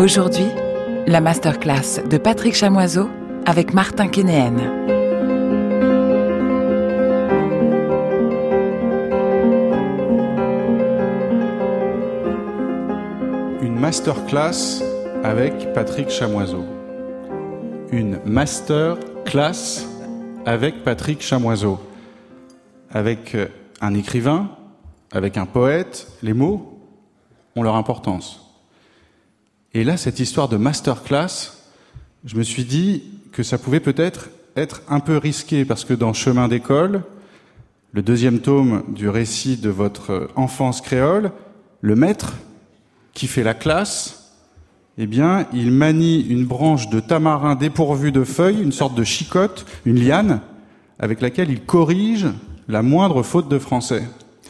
Aujourd'hui, la masterclass de Patrick Chamoiseau avec Martin Kénéen. Une masterclass avec Patrick Chamoiseau. Une masterclass avec Patrick Chamoiseau. Avec un écrivain, avec un poète, les mots ont leur importance. Et là, cette histoire de masterclass, je me suis dit que ça pouvait peut-être être un peu risqué, parce que dans Chemin d'école, le deuxième tome du récit de votre enfance créole, le maître qui fait la classe, eh bien, il manie une branche de tamarin dépourvue de feuilles, une sorte de chicotte, une liane, avec laquelle il corrige la moindre faute de français.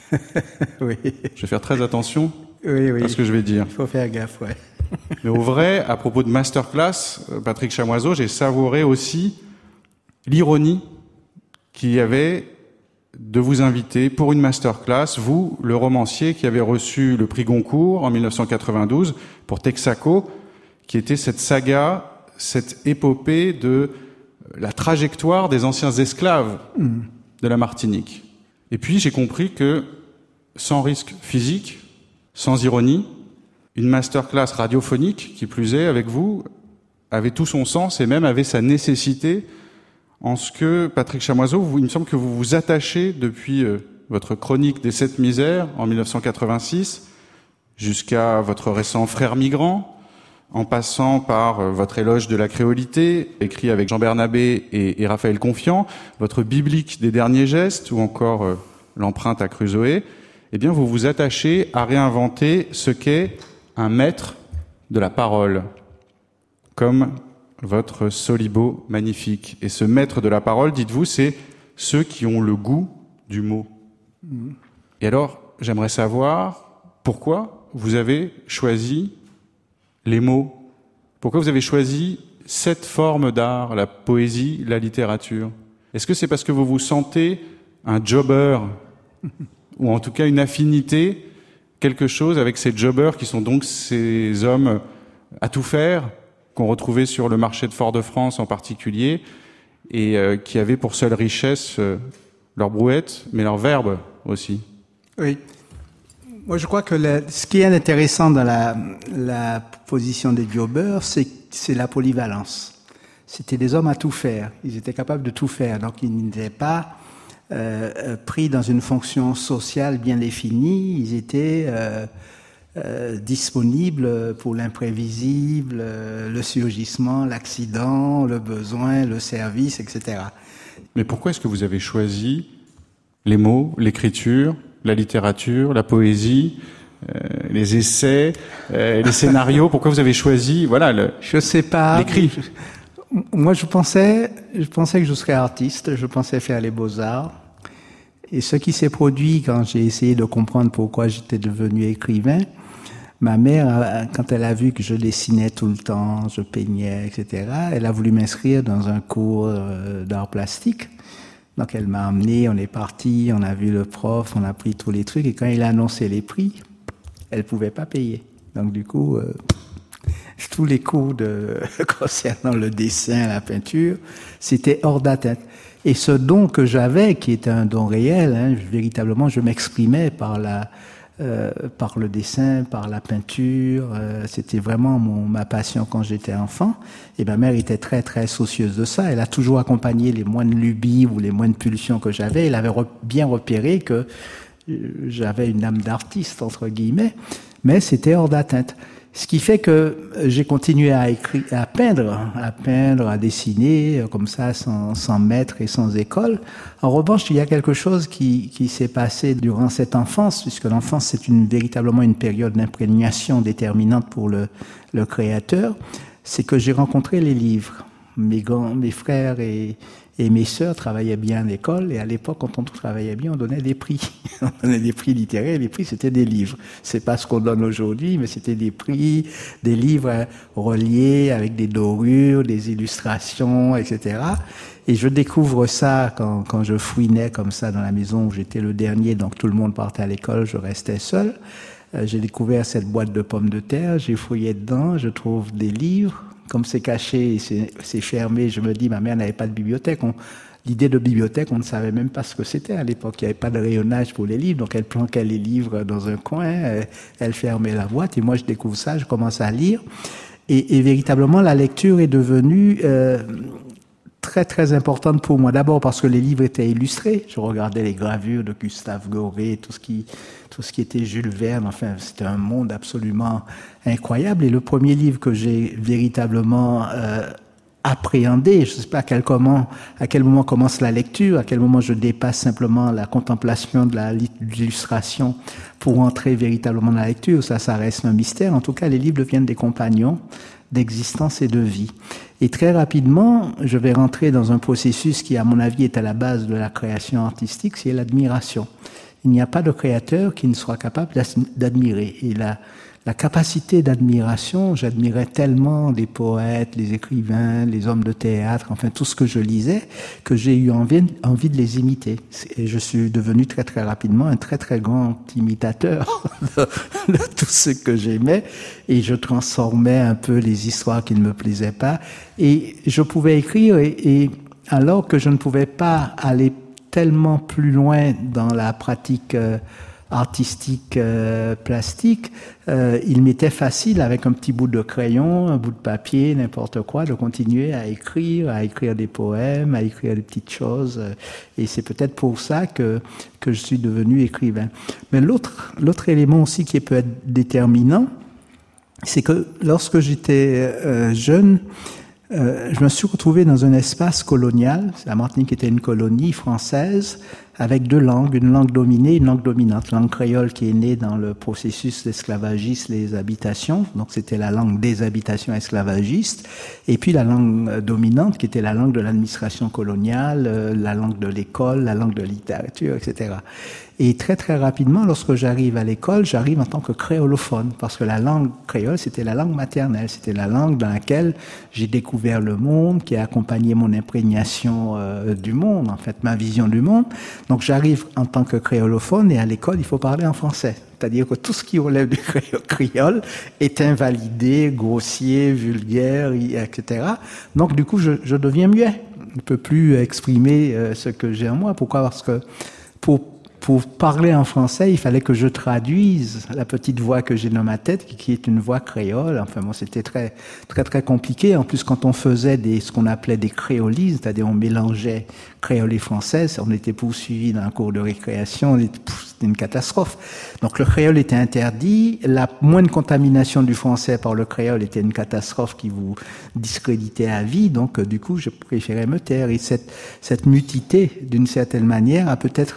Oui. Je vais faire très attention à ce que je vais dire. Il faut faire gaffe, ouais. Mais au vrai, à propos de masterclass, Patrick Chamoiseau, j'ai savouré aussi l'ironie qu'il y avait de vous inviter pour une masterclass, vous, le romancier qui avez reçu le prix Goncourt en 1992 pour Texaco, qui était cette saga, cette épopée de la trajectoire des anciens esclaves de la Martinique. Et puis j'ai compris que, sans risque physique, sans ironie, une masterclass radiophonique, qui plus est, avec vous, avait tout son sens et même avait sa nécessité en ce que, Patrick Chamoiseau, il me semble que vous vous attachez depuis votre chronique des 7 misères en 1986 jusqu'à votre récent Frères migrants, en passant par votre éloge de la créolité, écrit avec Jean Bernabé et Raphaël Confiant, votre biblique des derniers gestes ou encore l'empreinte à Crusoé, eh bien vous vous attachez à réinventer ce qu'est un maître de la parole, comme votre Solibo magnifique. Et ce maître de la parole, dites-vous, c'est ceux qui ont le goût du mot. Et alors, j'aimerais savoir pourquoi vous avez choisi les mots. Pourquoi vous avez choisi cette forme d'art, la poésie, la littérature? Est-ce que c'est parce que vous vous sentez un jobber, ou en tout cas une affinité, quelque chose avec ces jobbers qui sont donc ces hommes à tout faire, qu'on retrouvait sur le marché de Fort-de-France en particulier, et qui avaient pour seule richesse leur brouette, mais leur verbe aussi. Oui. Moi, je crois que ce qui est intéressant dans la position des jobbers, c'est la polyvalence. C'était des hommes à tout faire. Ils étaient capables de tout faire. Donc, ils n'étaient pas pris dans une fonction sociale bien définie. Ils étaient disponibles pour l'imprévisible, le surgissement, l'accident, le besoin, le service, etc. Mais pourquoi est-ce que vous avez choisi les mots, l'écriture, la littérature, la poésie, les essais, les scénarios? Pourquoi vous avez choisi, je sais pas, l'écrit? Moi, je pensais que je serais artiste, je pensais faire les beaux-arts. Et ce qui s'est produit quand j'ai essayé de comprendre pourquoi j'étais devenu écrivain, ma mère, quand elle a vu que je dessinais tout le temps, je peignais, etc., elle a voulu m'inscrire dans un cours d'art plastique. Donc elle m'a emmené, on est parti, on a vu le prof, on a pris tous les trucs, et quand il a annoncé les prix, elle pouvait pas payer. Donc du coup, tous les cours concernant le dessin, la peinture, c'était hors d'atteinte. Et ce don que j'avais, qui était un don réel, véritablement, je m'exprimais par le dessin, par la peinture. C'était vraiment ma passion quand j'étais enfant. Et ma mère était très, très soucieuse de ça. Elle a toujours accompagné les moindres lubies ou les moindres pulsions que j'avais. Elle avait bien repéré que j'avais une âme d'artiste, entre guillemets, mais c'était hors d'atteinte. Ce qui fait que j'ai continué à peindre, à dessiner, comme ça, sans maître et sans école. En revanche, il y a quelque chose qui s'est passé durant cette enfance, puisque l'enfance, c'est véritablement une période d'imprégnation déterminante pour le créateur. C'est que j'ai rencontré les livres. Mes frères et mes sœurs travaillaient bien à l'école, et à l'époque, quand on travaillait bien, on donnait des prix. On donnait des prix littéraires, et les prix, c'était des livres. C'est pas ce qu'on donne aujourd'hui, mais c'était des prix, des livres reliés avec des dorures, des illustrations, etc. Et je découvre ça quand je fouinais comme ça dans la maison où j'étais le dernier, donc tout le monde partait à l'école, je restais seul. J'ai découvert cette boîte de pommes de terre, j'ai fouillé dedans, je trouve des livres. Comme c'est caché et c'est fermé, je me dis, ma mère n'avait pas de bibliothèque. L'idée de bibliothèque, on ne savait même pas ce que c'était à l'époque. Il n'y avait pas de rayonnage pour les livres, donc elle planquait les livres dans un coin, elle fermait la boîte, et moi je découvre ça, je commence à lire. Et véritablement, la lecture est devenue très très importante pour moi. D'abord parce que les livres étaient illustrés. Je regardais les gravures de Gustave Doré, tout ce qui était Jules Verne. Enfin, c'était un monde absolument incroyable. Et le premier livre que j'ai véritablement appréhendé, je ne sais pas à quel moment commence la lecture, à quel moment je dépasse simplement la contemplation de l'illustration pour entrer véritablement dans la lecture. Ça reste un mystère. En tout cas, les livres deviennent des compagnons d'existence et de vie. Et très rapidement, je vais rentrer dans un processus qui, à mon avis, est à la base de la création artistique, c'est l'admiration. Il n'y a pas de créateur qui ne soit capable d'admirer. Et la capacité d'admiration, j'admirais tellement les poètes, les écrivains, les hommes de théâtre, enfin tout ce que je lisais, que j'ai eu envie de les imiter. Et je suis devenu très très rapidement un très très grand imitateur de tout ce que j'aimais, et je transformais un peu les histoires qui ne me plaisaient pas, et je pouvais écrire, et alors que je ne pouvais pas aller tellement plus loin dans la pratique artistique plastique, il m'était facile avec un petit bout de crayon, un bout de papier, n'importe quoi, de continuer à écrire des poèmes, à écrire des petites choses, et c'est peut-être pour ça que je suis devenu écrivain. Mais l'autre élément aussi qui peut être déterminant, c'est que lorsque j'étais jeune, je me suis retrouvé dans un espace colonial. La Martinique était une colonie française avec deux langues, une langue dominée, une langue dominante. La langue créole qui est née dans le processus d'esclavagisme, les habitations, donc c'était la langue des habitations esclavagistes, et puis la langue dominante qui était la langue de l'administration coloniale, la langue de l'école, la langue de littérature, etc. Et très très rapidement, lorsque j'arrive à l'école, j'arrive en tant que créolophone, parce que la langue créole, c'était la langue maternelle, c'était la langue dans laquelle j'ai découvert le monde, qui a accompagné mon imprégnation du monde, en fait, ma vision du monde. Donc j'arrive en tant que créolophone, et à l'école, il faut parler en français. C'est-à-dire que tout ce qui relève du créole est invalidé, grossier, vulgaire, etc. Donc du coup, je deviens muet. Je ne peux plus exprimer ce que j'ai en moi. Pourquoi ? Parce que pour parler en français, il fallait que je traduise la petite voix que j'ai dans ma tête, qui est une voix créole. Enfin bon, c'était très très très compliqué. En plus, quand on faisait ce qu'on appelait des créolises, c'est-à-dire on mélangeait créole et français, on était poursuivi dans un cours de récréation, c'était une catastrophe. Donc le créole était interdit. La moindre contamination du français par le créole était une catastrophe qui vous discréditait à vie. Donc du coup, je préférais me taire. Et cette nudité, d'une certaine manière, a peut-être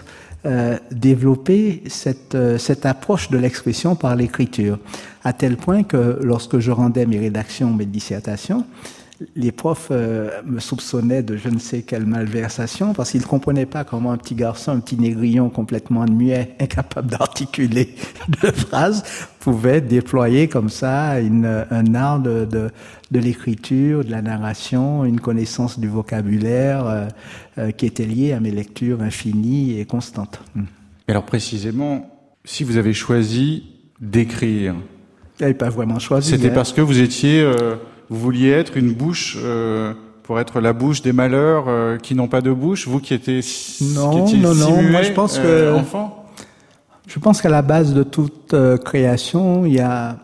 développer cette approche de l'expression par l'écriture, à tel point que lorsque je rendais mes rédactions, mes dissertations, les profs me soupçonnaient de je ne sais quelle malversation, parce qu'ils ne comprenaient pas comment un petit garçon, un petit négrillon complètement muet, incapable d'articuler de phrases, pouvait déployer comme ça un art de l'écriture, de la narration, une connaissance du vocabulaire qui était liée à mes lectures infinies et constantes. Et alors précisément, si vous avez choisi d'écrire, je n'avais pas vraiment choisi. C'était parce que vous vouliez être une bouche pour être la bouche des malheurs qui n'ont pas de bouche, vous qui étiez non. Moi, je pense que enfant. Je pense qu'à la base de toute création, il y a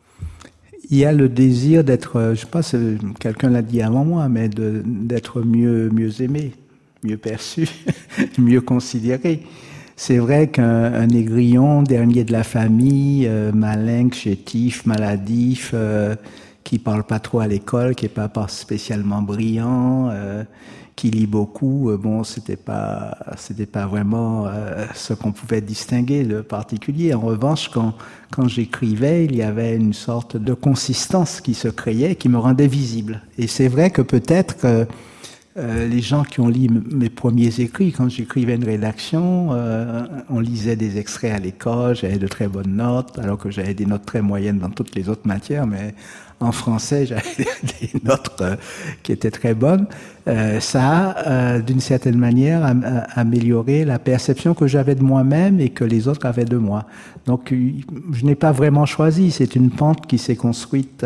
le désir d'être, je sais pas si quelqu'un l'a dit avant moi, mais d'être mieux aimé, mieux perçu, mieux considéré. C'est vrai qu'un négrillon, dernier de la famille, malingue, chétif, maladif, qui parle pas trop à l'école, qui est pas spécialement brillant, qui lit beaucoup, bon, c'était pas vraiment ce qu'on pouvait distinguer de particulier. En revanche, quand j'écrivais, il y avait une sorte de consistance qui se créait, qui me rendait visible. Et c'est vrai que peut-être les gens qui ont lu mes premiers écrits, quand j'écrivais une rédaction, on lisait des extraits à l'école, j'avais de très bonnes notes, alors que j'avais des notes très moyennes dans toutes les autres matières, mais en français, j'avais des notes qui étaient très bonnes. Ça a, d'une certaine manière, amélioré la perception que j'avais de moi-même et que les autres avaient de moi. Donc, je n'ai pas vraiment choisi. C'est une pente qui s'est construite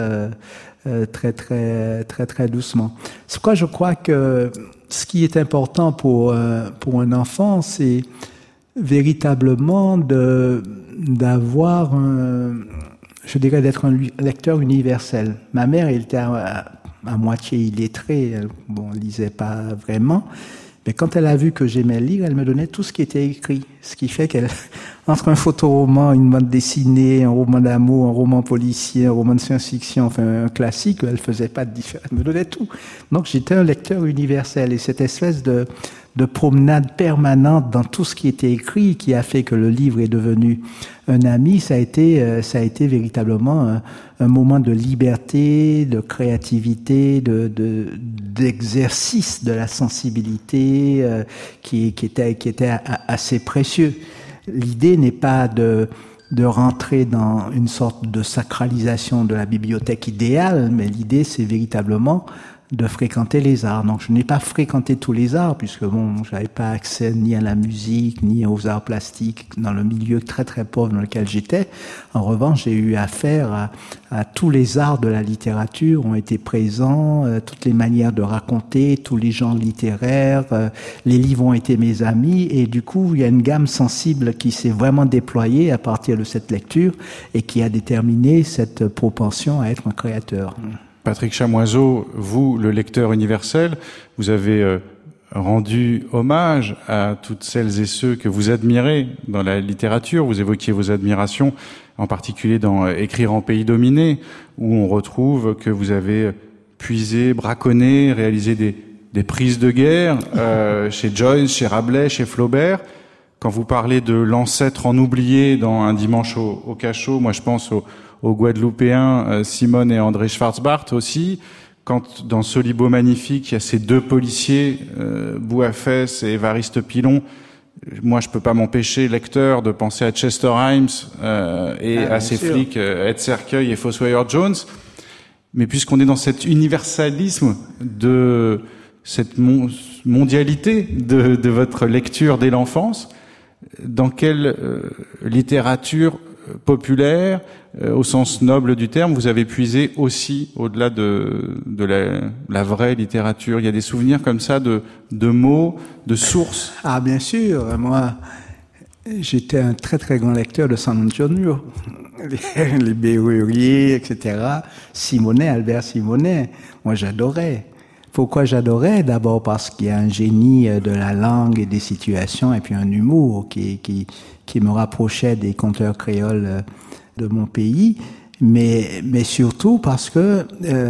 très doucement. C'est pourquoi je crois que ce qui est important pour un enfant, c'est véritablement d'avoir je dirais d'être un lecteur universel. Ma mère, elle était à moitié illettrée, elle lisait pas vraiment, mais quand elle a vu que j'aimais lire, elle me donnait tout ce qui était écrit, ce qui fait qu'elle, entre un photoroman, une bande dessinée, un roman d'amour, un roman policier, un roman de science-fiction, enfin un classique, elle faisait pas de différence, elle me donnait tout. Donc j'étais un lecteur universel, et cette espèce de promenade permanente dans tout ce qui était écrit, qui a fait que le livre est devenu un ami, ça a été véritablement un moment de liberté, de créativité, d'exercice de la sensibilité qui était assez précieux. L'idée n'est pas de rentrer dans une sorte de sacralisation de la bibliothèque idéale, mais l'idée c'est véritablement de fréquenter les arts. Donc, je n'ai pas fréquenté tous les arts, puisque j'avais pas accès ni à la musique, ni aux arts plastiques, dans le milieu très très pauvre dans lequel j'étais. En revanche, j'ai eu affaire à tous les arts de la littérature, ont été présents, toutes les manières de raconter, tous les genres littéraires, les livres ont été mes amis, et du coup, il y a une gamme sensible qui s'est vraiment déployée à partir de cette lecture, et qui a déterminé cette propension à être un créateur. Patrick Chamoiseau, vous, le lecteur universel, vous avez rendu hommage à toutes celles et ceux que vous admirez dans la littérature. Vous évoquiez vos admirations, en particulier dans Écrire en pays dominé, où on retrouve que vous avez puisé, braconné, réalisé des prises de guerre chez Joyce, chez Rabelais, chez Flaubert. Quand vous parlez de l'ancêtre en oublié dans Un dimanche au cachot, moi je pense aux Guadeloupéens Simone et André Schwarzbart aussi. Quand dans Solibo magnifique, il y a ces deux policiers, Bouafès et Évariste Pilon, moi je peux pas m'empêcher, lecteur, de penser à Chester Himes et à ces flics, Ed Cercueil et Fossoyeur Jones. Mais puisqu'on est dans cet universalisme de cette mondialité de votre lecture dès l'enfance, dans quelle littérature populaire, au sens noble du terme, vous avez puisé aussi au-delà de la vraie littérature? Il y a des souvenirs comme ça de mots, de sources? Ah, bien sûr. Moi, j'étais un très très grand lecteur de San Antonio. Les Bérurier, etc. Simonet, Albert Simonet. Moi, j'adorais. Pourquoi j'adorais? D'abord parce qu'il y a un génie de la langue et des situations, et puis un humour qui me rapprochait des conteurs créoles de mon pays, mais surtout parce que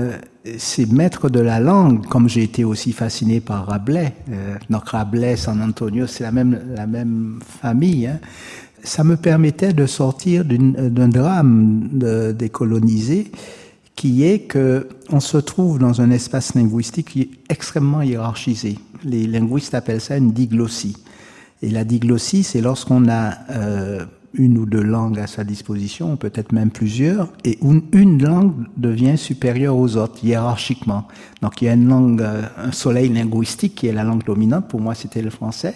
ces maîtres de la langue, comme j'ai été aussi fasciné par Rabelais, donc Rabelais, San Antonio, c'est la même famille, hein. Ça me permettait de sortir d'un drame des colonisés, qui est que on se trouve dans un espace linguistique qui est extrêmement hiérarchisé. Les linguistes appellent ça une diglossie. Et la diglossie, c'est lorsqu'on a une ou deux langues à sa disposition, peut-être même plusieurs, et une langue devient supérieure aux autres, hiérarchiquement. Donc il y a une langue, un soleil linguistique qui est la langue dominante, pour moi c'était le français,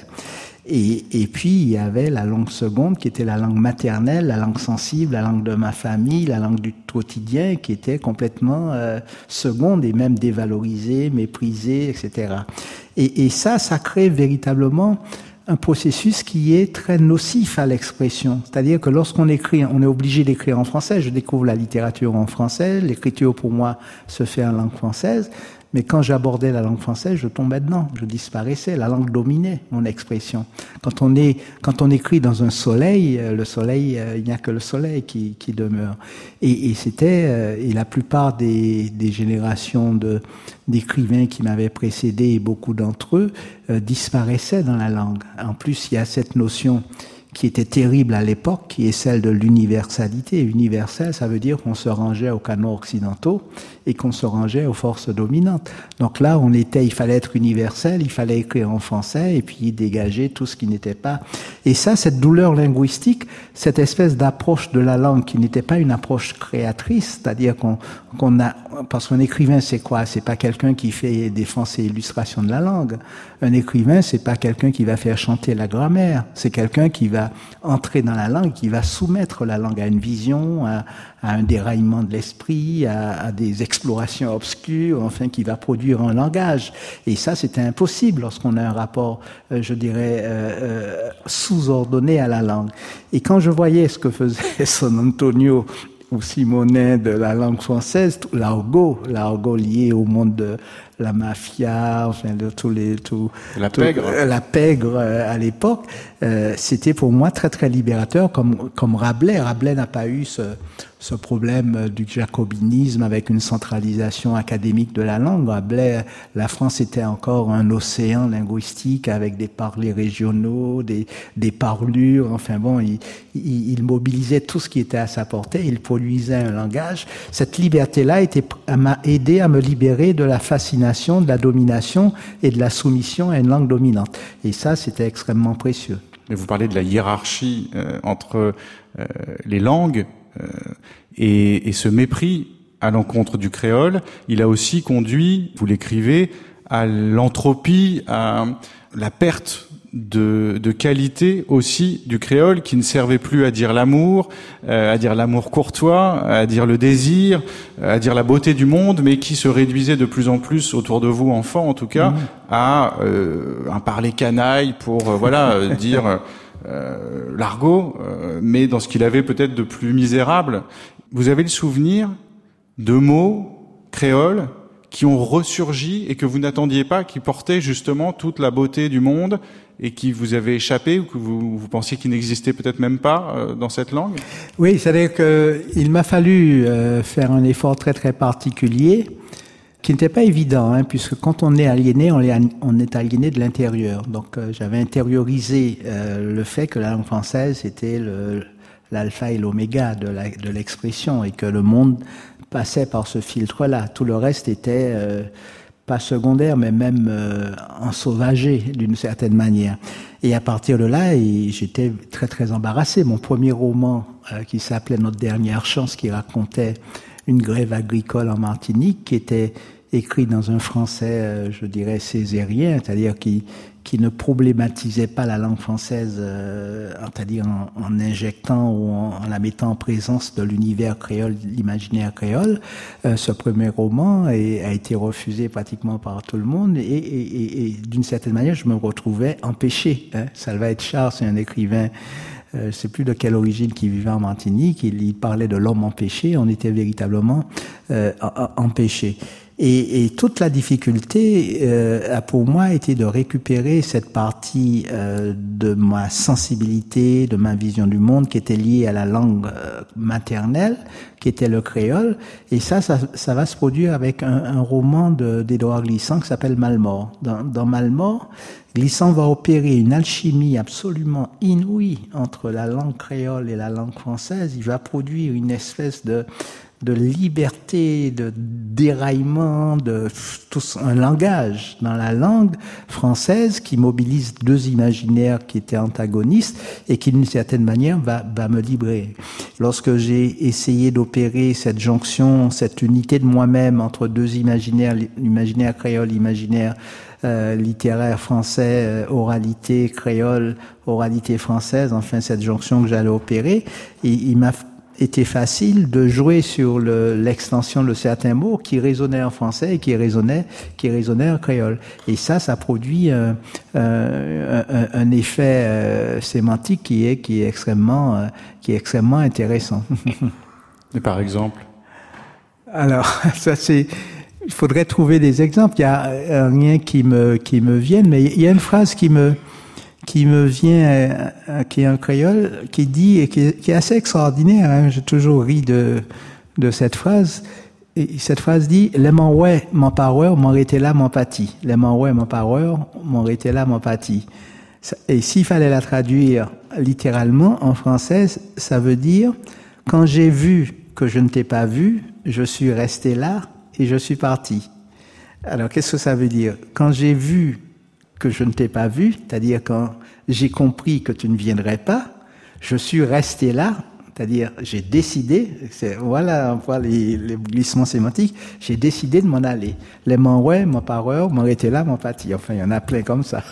et puis il y avait la langue seconde qui était la langue maternelle, la langue sensible, la langue de ma famille, la langue du quotidien qui était complètement seconde et même dévalorisée, méprisée, etc. Et ça crée véritablement un processus qui est très nocif à l'expression. C'est-à-dire que lorsqu'on écrit, on est obligé d'écrire en français. Je découvre la littérature en français. L'écriture, pour moi, se fait en langue française. Mais quand j'abordais la langue française, je tombais dedans. Je disparaissais. La langue dominait mon expression. Quand on écrit dans un soleil, le soleil, il n'y a que le soleil qui demeure. Et la plupart des générations d'écrivains qui m'avaient précédé, et beaucoup d'entre eux, disparaissaient dans la langue. En plus, il y a cette notion qui était terrible à l'époque, qui est celle de l'universalité. Universel, ça veut dire qu'on se rangeait aux canons occidentaux et qu'on se rangeait aux forces dominantes. Donc là, il fallait être universel, il fallait écrire en français et puis dégager tout ce qui n'était pas. Et ça, cette douleur linguistique, cette espèce d'approche de la langue qui n'était pas une approche créatrice, c'est-à-dire parce qu'un écrivain, c'est quoi? C'est pas quelqu'un qui fait défense et illustration de la langue. Un écrivain, c'est pas quelqu'un qui va faire chanter la grammaire. C'est quelqu'un qui va entrer dans la langue, qui va soumettre la langue à une vision, à un déraillement de l'esprit, à des explorations obscures, enfin, qui va produire un langage. Et ça, c'était impossible lorsqu'on a un rapport, sous-ordonné à la langue. Et quand je voyais ce que faisait San Antonio ou Simonet de la langue française, l'argot lié au monde de la mafia, enfin de la pègre à l'époque, c'était pour moi très très libérateur, comme Rabelais. Rabelais n'a pas eu ce problème du jacobinisme avec une centralisation académique de la langue. Rabelais, la France était encore un océan linguistique avec des parlers régionaux, des parlures. Enfin bon, il mobilisait tout ce qui était à sa portée. Il produisait un langage. Cette liberté-là m'a aidé à me libérer de la fascination, de la domination et de la soumission à une langue dominante. Et ça, c'était extrêmement précieux. Et vous parlez de la hiérarchie entre les langues et ce mépris à l'encontre du créole. Il a aussi conduit, vous l'écrivez, à l'entropie, à la perte de qualité aussi du créole, qui ne servait plus à dire l'amour courtois, à dire le désir, à dire la beauté du monde, mais qui se réduisait de plus en plus autour de vous, enfants en tout cas, à un parler canaille pour dire l'argot, mais dans ce qu'il avait peut-être de plus misérable. Vous avez le souvenir de mots créoles qui ont ressurgi et que vous n'attendiez pas, qui portaient justement toute la beauté du monde et qui vous avaient échappé ou que vous pensiez qu'ils n'existaient peut-être même pas dans cette langue? Oui, c'est-à-dire qu'il m'a fallu faire un effort très très particulier qui n'était pas évident, puisque quand on est aliéné, on est aliéné de l'intérieur. Donc j'avais intériorisé le fait que la langue française était l'alpha et l'oméga de l'expression et que le monde passait par ce filtre-là. Tout le reste était pas secondaire, mais même ensauvagé d'une certaine manière. Et à partir de là, j'étais très très embarrassé. Mon premier roman, qui s'appelait Notre dernière chance, qui racontait une grève agricole en Martinique, qui était écrit dans un français, je dirais, césarien, c'est-à-dire qui ne problématisait pas la langue française, c'est-à-dire en injectant ou en la mettant en présence de l'univers créole, l'imaginaire créole. Ce premier roman a été refusé pratiquement par tout le monde et d'une certaine manière, je me retrouvais empêché. Salva Etchart, c'est un écrivain, je sais plus de quelle origine, qui vivait en Martinique. Il parlait de l'homme empêché. On était véritablement empêché. Et toute la difficulté a pour moi été de récupérer cette partie de ma sensibilité, de ma vision du monde qui était liée à la langue maternelle, qui était le créole. Et ça va se produire avec un roman d'Édouard Glissant qui s'appelle Malmort. Dans Malmort, Glissant va opérer une alchimie absolument inouïe entre la langue créole et la langue française. Il va produire une espèce de liberté, de déraillement, un langage dans la langue française qui mobilise deux imaginaires qui étaient antagonistes et qui d'une certaine manière va me libérer. Lorsque j'ai essayé d'opérer cette jonction, cette unité de moi-même entre deux imaginaires, l'imaginaire créole, l'imaginaire littéraire français, oralité créole, oralité française, enfin cette jonction que j'allais opérer, il m'a été facile de jouer sur l'extension de certains mots qui résonnaient en français et qui résonnaient en créole. Et ça produit un effet sémantique qui est extrêmement intéressant. Et par exemple? Alors, il faudrait trouver des exemples. Il y a rien qui me vienne, mais il y a une phrase qui me vient, qui est un créole, qui dit, et qui est assez extraordinaire, j'ai toujours ri de cette phrase. Et cette phrase dit, les m'en ouais, mon pareur, m'en était là, mon pâti. Les m'en ouais, mon pareur, m'en était là, mon pâti. Et s'il fallait la traduire littéralement en français, ça veut dire « Quand j'ai vu que je ne t'ai pas vu, je suis resté là et je suis parti ». Alors, qu'est-ce que ça veut dire? Quand j'ai vu que je ne t'ai pas vu, c'est-à-dire quand j'ai compris que tu ne viendrais pas, je suis resté là, c'est-à-dire j'ai décidé, voilà on voit les glissements sémantiques, j'ai décidé de m'en aller. Les m'en ouais, m'en pareur, m'en été là, m'en parti. Enfin, il y en a plein comme ça.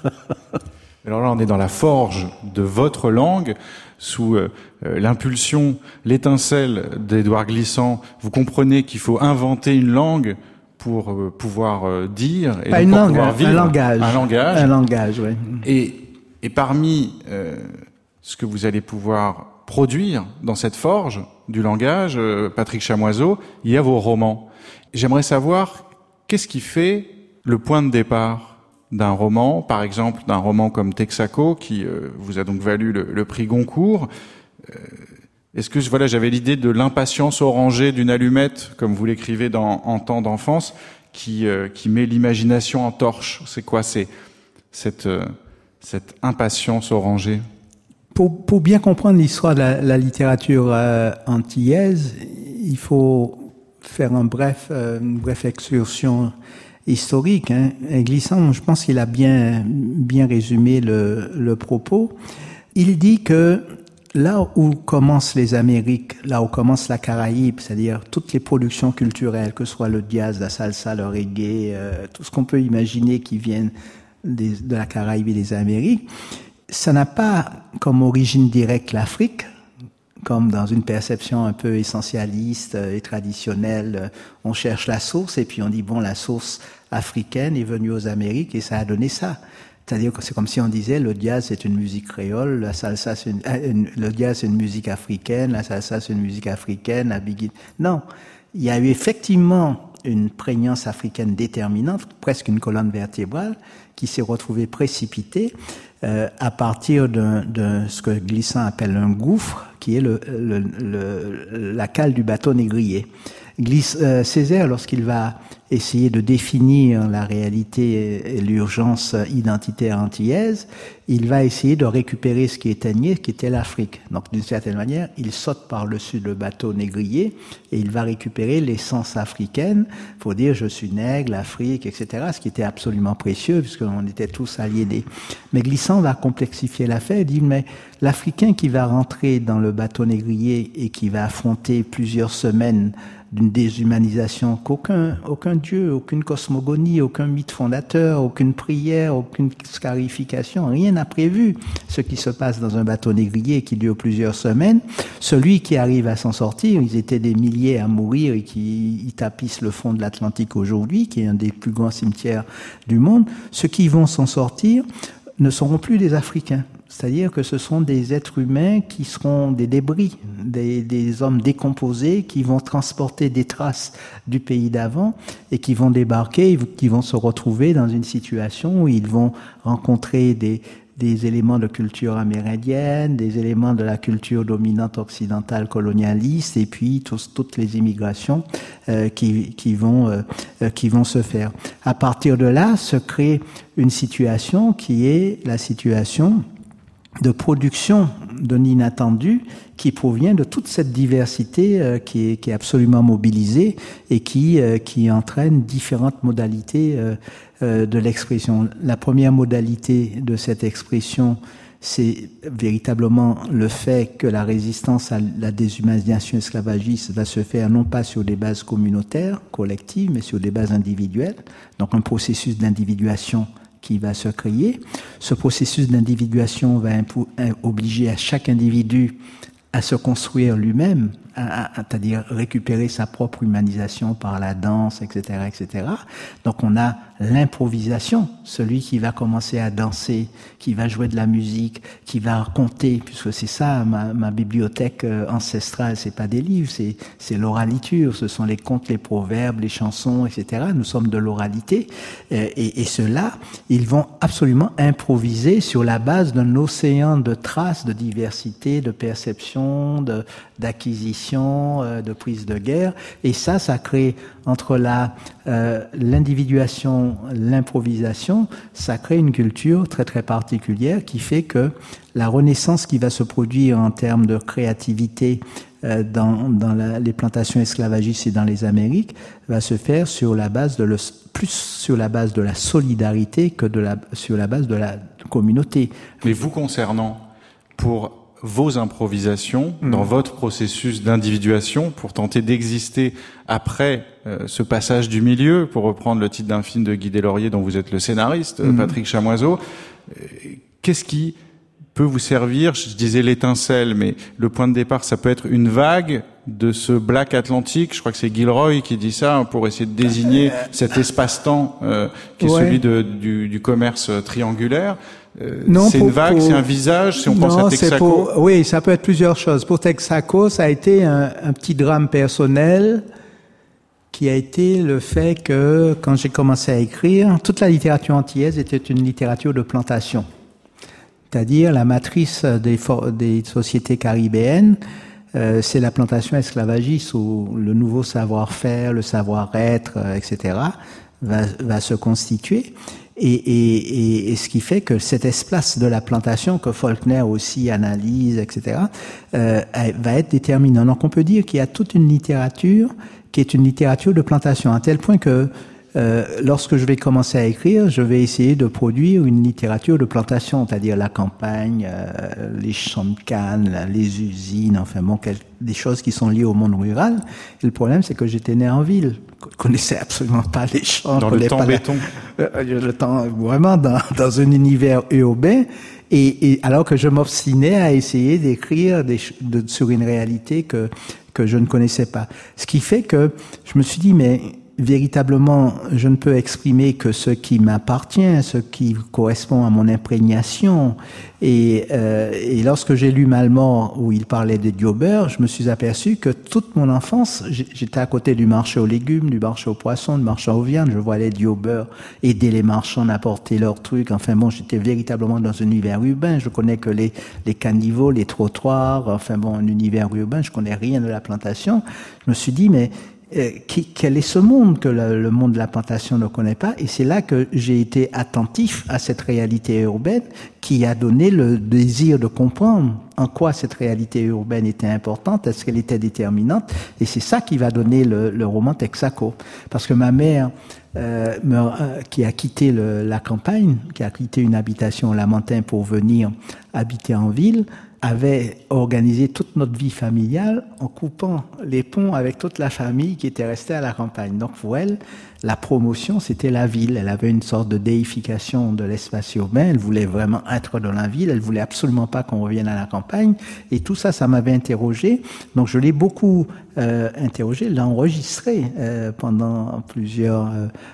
Alors là, on est dans la forge de votre langue, sous l'impulsion, l'étincelle d'Édouard Glissant. Vous comprenez qu'il faut inventer une langue pour pouvoir dire et pas donc une pour langue, pouvoir vivre. Un langage. Un langage, oui. Et parmi ce que vous allez pouvoir produire dans cette forge du langage, Patrick Chamoiseau, il y a vos romans. J'aimerais savoir qu'est-ce qui fait le point de départ d'un roman, par exemple d'un roman comme Texaco, qui vous a donc valu le prix Goncourt. Est-ce que j'avais l'idée de l'impatience orangée d'une allumette, comme vous l'écrivez En temps d'enfance, qui met l'imagination en torche. C'est quoi? C'est cette impatience orangée. Pour bien comprendre l'histoire de la littérature antillaise, il faut faire une brève excursion historique. Glissant, je pense qu'il a bien résumé le propos. Il dit que là où commencent les Amériques, là où commence la Caraïbe, c'est-à-dire toutes les productions culturelles, que ce soit le jazz, la salsa, le reggae, tout ce qu'on peut imaginer qui viennent de la Caraïbe et des Amériques, ça n'a pas comme origine directe l'Afrique, comme dans une perception un peu essentialiste et traditionnelle. On cherche la source et puis on dit, bon, la source africaine est venue aux Amériques et ça a donné ça. C'est-à-dire que c'est comme si on disait le jazz c'est une musique créole, la salsa le jazz c'est une musique africaine, la salsa c'est une musique africaine, la biguine. Non, il y a eu effectivement une prégnance africaine déterminante, presque une colonne vertébrale, qui s'est retrouvée précipitée à partir de ce que Glissant appelle un gouffre, qui est la cale du bateau négrier. Césaire, lorsqu'il va essayer de définir la réalité et l'urgence identitaire antillaise, il va essayer de récupérer ce qui éteignait, qui était l'Afrique. Donc, d'une certaine manière, il saute par-dessus le bateau négrier et il va récupérer l'essence africaine pour dire « je suis nègre, l'Afrique, etc. », ce qui était absolument précieux puisqu'on était tous aliénés. Mais Glissant va complexifier l'affaire. Il dit « mais l'Africain qui va rentrer dans le bateau négrier et qui va affronter plusieurs semaines d'une déshumanisation qu'aucun dieu, aucune cosmogonie, aucun mythe fondateur, aucune prière, aucune scarification, rien n'a prévu ce qui se passe dans un bateau négrier qui dure plusieurs semaines. Celui qui arrive à s'en sortir, ils étaient des milliers à mourir et qui tapissent le fond de l'Atlantique aujourd'hui, qui est un des plus grands cimetières du monde. Ceux qui vont s'en sortir ne seront plus des Africains. C'est-à-dire que ce sont des êtres humains qui seront des débris, des hommes décomposés qui vont transporter des traces du pays d'avant et qui vont débarquer, qui vont se retrouver dans une situation où ils vont rencontrer des éléments de culture amérindienne, des éléments de la culture dominante occidentale colonialiste et puis toutes les immigrations qui vont se faire. À partir de là, se crée une situation qui est la situation de production d'un inattendu qui provient de toute cette diversité qui est absolument mobilisée et qui entraîne différentes modalités de l'expression. La première modalité de cette expression, c'est véritablement le fait que la résistance à la déshumanisation esclavagiste va se faire non pas sur des bases communautaires, collectives, mais sur des bases individuelles, donc un processus d'individuation qui va se créer. Ce processus d'individuation va obliger à chaque individu à se construire lui-même, c'est-à-dire récupérer sa propre humanisation par la danse, etc., etc. Donc on a l'improvisation, celui qui va commencer à danser, qui va jouer de la musique, qui va raconter, puisque c'est ça ma bibliothèque ancestrale, c'est pas des livres, c'est l'oraliture, ce sont les contes, les proverbes, les chansons, etc. Nous sommes de l'oralité, et ceux-là, ils vont absolument improviser sur la base d'un océan de traces, de diversité, de perception, d'acquisition, d'opposition, de prise de guerre. Et ça crée entre l'individuation, l'improvisation, ça crée une culture très très particulière qui fait que la renaissance qui va se produire en termes de créativité dans les plantations esclavagistes et dans les Amériques va se faire sur la base plus sur la base de la solidarité que sur la base de la communauté. Mais vous concernant, pour vos improvisations, dans votre processus d'individuation, pour tenter d'exister après ce passage du milieu, pour reprendre le titre d'un film de Guy Deslauriers dont vous êtes le scénariste, Patrick Chamoiseau, qu'est-ce qui peut vous servir? Je disais l'étincelle, mais le point de départ, ça peut être une vague de ce Black Atlantic. Je crois que c'est Gilroy qui dit ça, pour essayer de désigner cet espace-temps qui est celui du commerce triangulaire. C'est une vague, c'est un visage, si on pense à Texaco. Oui, ça peut être plusieurs choses. Pour Texaco, ça a été un petit drame personnel qui a été le fait que, quand j'ai commencé à écrire, toute la littérature antillaise était une littérature de plantation. C'est-à-dire la matrice des sociétés caribéennes, c'est la plantation esclavagiste où le nouveau savoir-faire, le savoir-être, etc. va se constituer. Et ce qui fait que cet espace de la plantation, que Faulkner aussi analyse, etc., va être déterminant. Donc on peut dire qu'il y a toute une littérature qui est une littérature de plantation, à tel point que lorsque je vais commencer à écrire, je vais essayer de produire une littérature de plantation, c'est-à-dire la campagne, les champs de canne, les usines, enfin bon, des choses qui sont liées au monde rural. Et le problème, c'est que j'étais né en ville. Je connaissais absolument pas les champs. Dans le temps béton. Le temps, vraiment dans un univers urbain. Et alors que je m'obstinais à essayer d'écrire sur une réalité que je ne connaissais pas. Ce qui fait que je me suis dit, mais véritablement, je ne peux exprimer que ce qui m'appartient, ce qui correspond à mon imprégnation. Et lorsque j'ai lu Malmort, où il parlait de Diobeur, je me suis aperçu que toute mon enfance, j'étais à côté du marché aux légumes, du marché aux poissons, du marché aux viandes. Je voyais Diobeur aider les marchands à apporter leurs trucs. Enfin bon, j'étais véritablement dans un univers urbain. Je connais que les caniveaux, les trottoirs, enfin bon, un univers urbain. Je connais rien de la plantation. Je me suis dit, mais quel est ce monde que le monde de la plantation ne connaît pas? Et c'est là que j'ai été attentif à cette réalité urbaine qui a donné le désir de comprendre en quoi cette réalité urbaine était importante, est-ce qu'elle était déterminante. Et c'est ça qui va donner le roman Texaco. Parce que ma mère, qui a quitté la campagne, qui a quitté une habitation au Lamentin pour venir habiter en ville, avait organisé toute notre vie familiale en coupant les ponts avec toute la famille qui était restée à la campagne. Donc pour elle, la promotion, c'était la ville. Elle avait une sorte de déification de l'espace urbain. Elle voulait vraiment être dans la ville. Elle voulait absolument pas qu'on revienne à la campagne. Et tout ça, ça m'avait interrogé. Donc je l'ai beaucoup interrogé, l'ai enregistré pendant plusieurs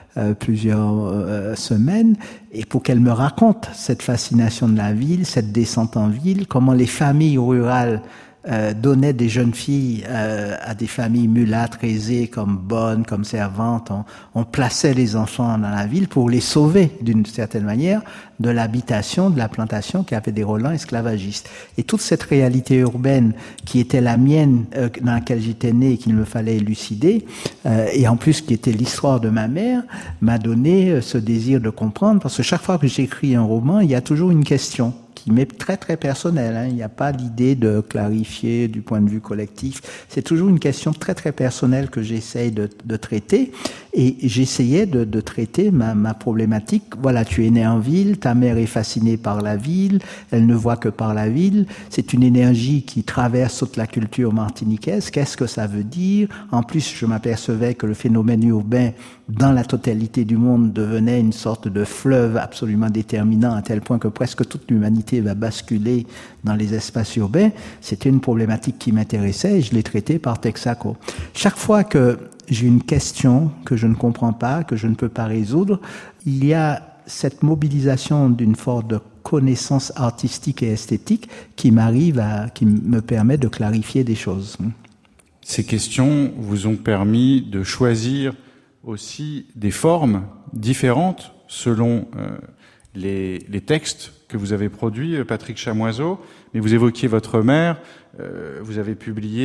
semaines, et pour qu'elle me raconte cette fascination de la ville, cette descente en ville, comment les familles rurales donnaient des jeunes filles à des familles mulâtres aisées comme bonnes, comme servantes. On plaçait les enfants dans la ville pour les sauver d'une certaine manière de l'habitation, de la plantation qui avait des relents esclavagistes. Et toute cette réalité urbaine qui était la mienne, dans laquelle j'étais né et qu'il me fallait élucider, et en plus qui était l'histoire de ma mère, m'a donné ce désir de comprendre, parce que chaque fois que j'écris un roman, il y a toujours une question qui m'est très très personnelle, hein. Il n'y a pas l'idée de clarifier du point de vue collectif. C'est toujours une question très très personnelle que j'essaye de traiter. Et j'essayais de traiter ma problématique. Voilà, tu es né en ville, ta mère est fascinée par la ville, elle ne voit que par la ville. C'est une énergie qui traverse toute la culture martiniquaise. Qu'est-ce que ça veut dire? En plus, je m'apercevais que le phénomène urbain, dans la totalité du monde, devenait une sorte de fleuve absolument déterminant, à tel point que presque toute l'humanité va basculer dans les espaces urbains. C'était une problématique qui m'intéressait et je l'ai traitée par Texaco. Chaque fois que j'ai une question que je ne comprends pas, que je ne peux pas résoudre, il y a cette mobilisation d'une forme de connaissance artistique et esthétique qui me permet de clarifier des choses. Ces questions vous ont permis de choisir aussi des formes différentes selon les textes que vous avez produits, Patrick Chamoiseau. Mais vous évoquiez votre mère, vous avez publié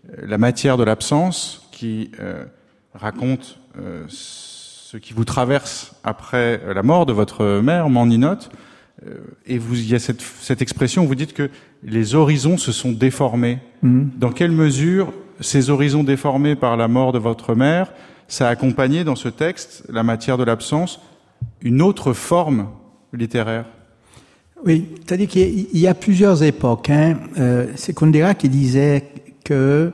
La matière de l'absence, qui raconte ce qui vous traverse après la mort de votre mère, Mandinote. Et il y a cette expression où vous dites que les horizons se sont déformés. Dans quelle mesure ces horizons déformés par la mort de votre mère, ça a accompagné dans ce texte, la matière de l'absence, une autre forme littéraire? Oui, c'est-à-dire qu'il y a plusieurs époques. C'est Kundera qui disait que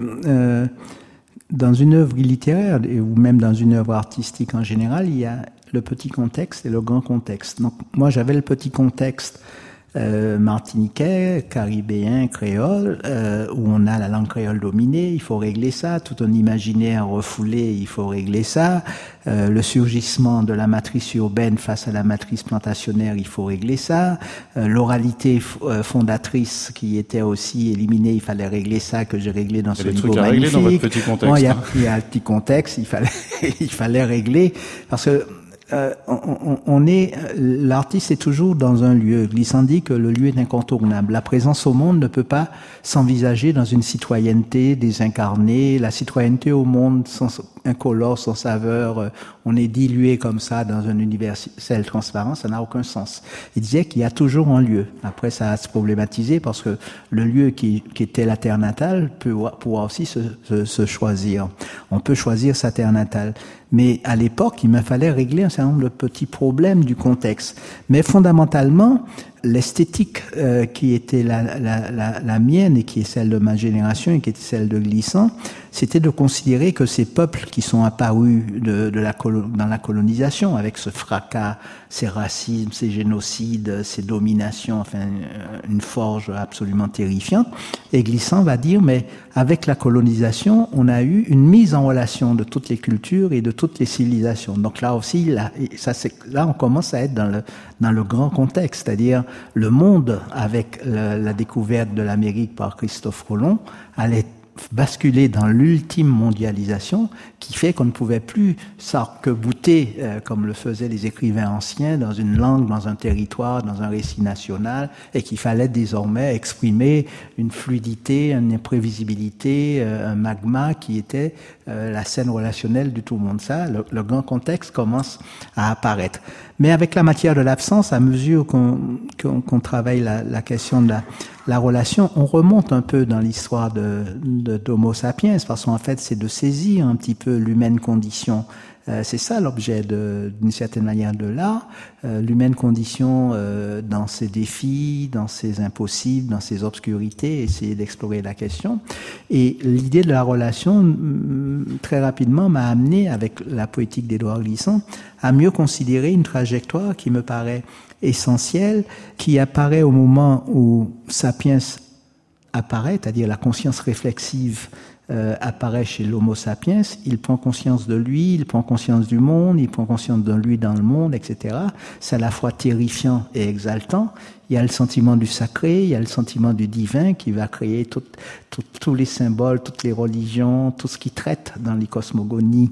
dans une œuvre littéraire, ou même dans une œuvre artistique en général, il y a le petit contexte et le grand contexte. Donc moi j'avais le petit contexte martiniquais, caribéen, créole, où on a la langue créole dominée, il faut régler ça, tout un imaginaire refoulé, il faut régler ça, le surgissement de la matrice urbaine face à la matrice plantationnaire, il faut régler ça, l'oralité fondatrice qui était aussi éliminée, il fallait régler ça, que j'ai réglé dans ce livre magnifique. Dans votre petit contexte. Bon, il y a un petit contexte, il fallait régler, parce que l'artiste est toujours dans un lieu. Glissant dit que le lieu est incontournable. La présence au monde ne peut pas s'envisager dans une citoyenneté désincarnée. La citoyenneté au monde sans incolore, sans saveur, on est dilué comme ça dans un universel transparent, ça n'a aucun sens. Il disait qu'il y a toujours un lieu. Après, ça a se problématiser parce que le lieu qui était la terre natale peut pouvoir aussi se choisir. On peut choisir sa terre natale. Mais à l'époque, il me fallait régler un certain nombre de petits problèmes du contexte. Mais fondamentalement, l'esthétique qui était la mienne et qui est celle de ma génération et qui était celle de Glissant, c'était de considérer que ces peuples qui sont apparus dans la colonisation, avec ce fracas, ces racismes, ces génocides, ces dominations, enfin une forge absolument terrifiante, et Glissant va dire, mais avec la colonisation, on a eu une mise en relation de toutes les cultures et de toutes les civilisations. Donc là aussi, là on commence à être dans le grand contexte, c'est-à-dire le monde, avec la découverte de l'Amérique par Christophe Colomb, allait basculer dans l'ultime mondialisation qui fait qu'on ne pouvait plus s'arc-bouter comme le faisaient les écrivains anciens dans une langue, dans un territoire, dans un récit national, et qu'il fallait désormais exprimer une fluidité, une imprévisibilité, un magma qui était la scène relationnelle du tout monde. Ça, le grand contexte commence à apparaître. Mais avec la matière de l'absence, à mesure qu'on travaille la question de la relation, on remonte un peu dans l'histoire d'Homo sapiens, parce qu'en fait, c'est de saisir un petit peu l'humaine condition. C'est ça l'objet d'une certaine manière de l'art, l'humaine condition dans ses défis, dans ses impossibles, dans ses obscurités, essayer d'explorer la question. Et l'idée de la relation, très rapidement, m'a amené, avec la poétique d'Édouard Glissant, à mieux considérer une trajectoire qui me paraît essentielle, qui apparaît au moment où Sapiens apparaît, c'est-à-dire la conscience réflexive apparaît chez l'Homo sapiens, il prend conscience de lui, il prend conscience du monde, il prend conscience de lui dans le monde, etc. C'est à la fois terrifiant et exaltant. Il y a le sentiment du sacré, il y a le sentiment du divin qui va créer tous les symboles, toutes les religions, tout ce qui traite dans les cosmogonies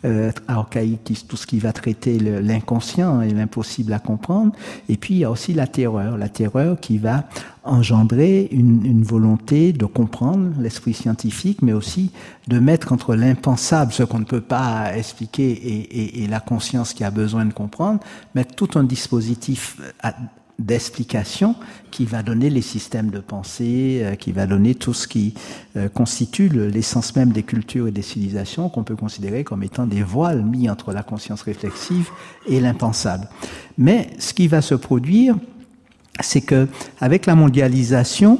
archaïques, tout ce qui va traiter l'inconscient et l'impossible à comprendre. Et puis il y a aussi la terreur qui va engendrer une volonté de comprendre l'esprit scientifique, mais aussi de mettre entre l'impensable, ce qu'on ne peut pas expliquer, et la conscience qui a besoin de comprendre, mettre tout un dispositif d'explication qui va donner les systèmes de pensée, qui va donner tout ce qui constitue l'essence même des cultures et des civilisations qu'on peut considérer comme étant des voiles mis entre la conscience réflexive et l'impensable. Mais ce qui va se produire, c'est que avec la mondialisation,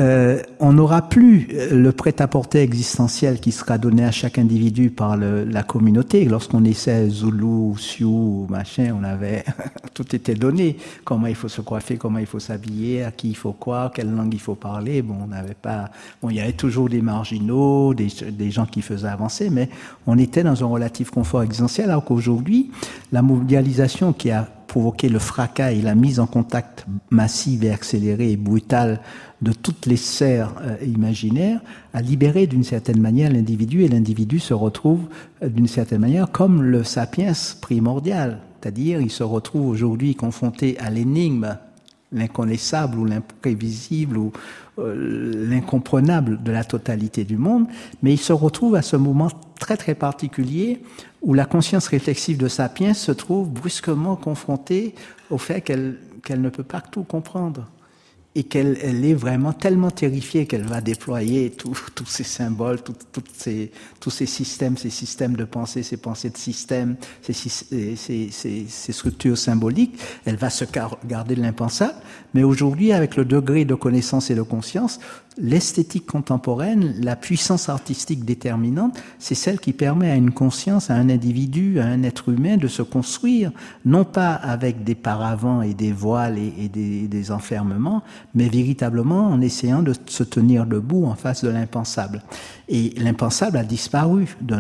on n'aura plus le prêt-à-porter existentiel qui sera donné à chaque individu par la communauté. Lorsqu'on essaie Zoulou, Sioux, machin, on avait tout était donné. Comment il faut se coiffer, comment il faut s'habiller, à qui il faut quoi, quelle langue il faut parler. Bon, on n'avait pas. Bon, il y avait toujours des marginaux, des gens qui faisaient avancer, mais on était dans un relatif confort existentiel. Alors qu'aujourd'hui, la mondialisation qui a provoqué le fracas et la mise en contact massive et accélérée et brutale de toutes les sphères imaginaires, a libéré d'une certaine manière l'individu, et l'individu se retrouve d'une certaine manière comme le sapiens primordial, c'est-à-dire il se retrouve aujourd'hui confronté à l'énigme l'inconnaissable ou l'imprévisible ou l'incomprenable de la totalité du monde, mais il se retrouve à ce moment très très particulier où la conscience réflexive de Sapiens se trouve brusquement confrontée au fait qu'elle ne peut pas tout comprendre et qu'elle est vraiment tellement terrifiée qu'elle va déployer tous ces symboles, tous ces systèmes de pensée, ces pensées de système, ces structures symboliques. Elle va se garder de l'impensable. Mais aujourd'hui, avec le degré de connaissance et de conscience, l'esthétique contemporaine, la puissance artistique déterminante, c'est celle qui permet à une conscience, à un individu, à un être humain de se construire, non pas avec des paravents et des voiles et des enfermements, mais véritablement en essayant de se tenir debout en face de l'impensable. Et l'impensable a disparu de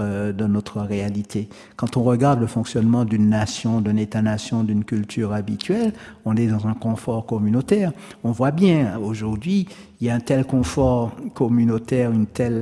notre réalité. Quand on regarde le fonctionnement d'une nation, d'un État-nation, d'une culture habituelle, on est dans un confort communautaire. On voit bien, aujourd'hui, il y a un tel confort communautaire,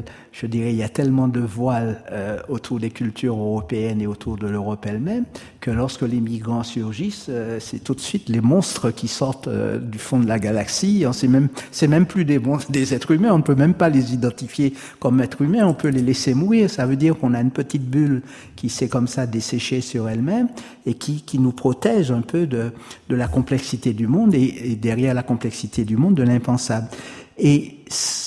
il y a tellement de voiles autour des cultures européennes et autour de l'Europe elle-même, que lorsque les migrants surgissent, c'est tout de suite les monstres qui sortent du fond de la galaxie. C'est même plus des êtres humains, on ne peut même pas les identifier comme êtres humains, on peut les laisser mourir. Ça veut dire qu'on a une petite bulle qui s'est comme ça desséchée sur elle-même et qui nous protège un peu de la complexité du monde et derrière la complexité du monde, de l'impensable. Et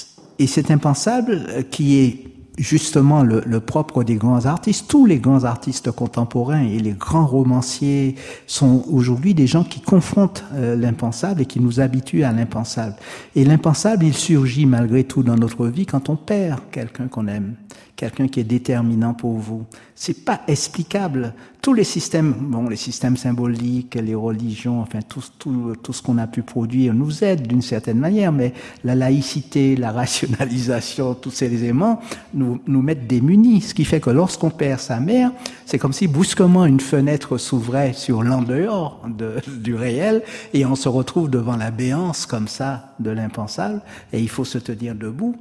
cet impensable qui est justement le propre des grands artistes. Tous les grands artistes contemporains et les grands romanciers sont aujourd'hui des gens qui confrontent l'impensable et qui nous habituent à l'impensable. Et l'impensable, il surgit malgré tout dans notre vie quand on perd quelqu'un qu'on aime, quelqu'un qui est déterminant pour vous. C'est pas explicable. Tous les systèmes, les systèmes symboliques, les religions, enfin tout ce qu'on a pu produire nous aide d'une certaine manière, mais la laïcité, la rationalisation, tous ces éléments nous mettent démunis. Ce qui fait que lorsqu'on perd sa mère, c'est comme si brusquement une fenêtre s'ouvrait sur l'en dehors du réel et on se retrouve devant la béance comme ça de l'impensable et il faut se tenir debout.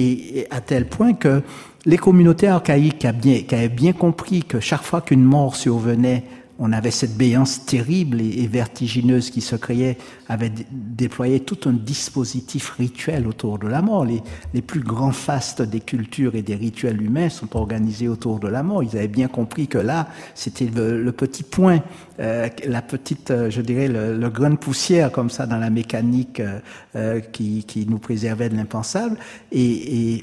Et à tel point que les communautés archaïques qui avaient bien compris que chaque fois qu'une mort survenait, on avait cette béance terrible et vertigineuse qui se créait, avait déployé tout un dispositif rituel autour de la mort. Les plus grands fastes des cultures et des rituels humains sont organisés autour de la mort. Ils avaient bien compris que là, c'était le petit point, la petite, je dirais, le grain de poussière comme ça dans la mécanique qui nous préservait de l'impensable. Et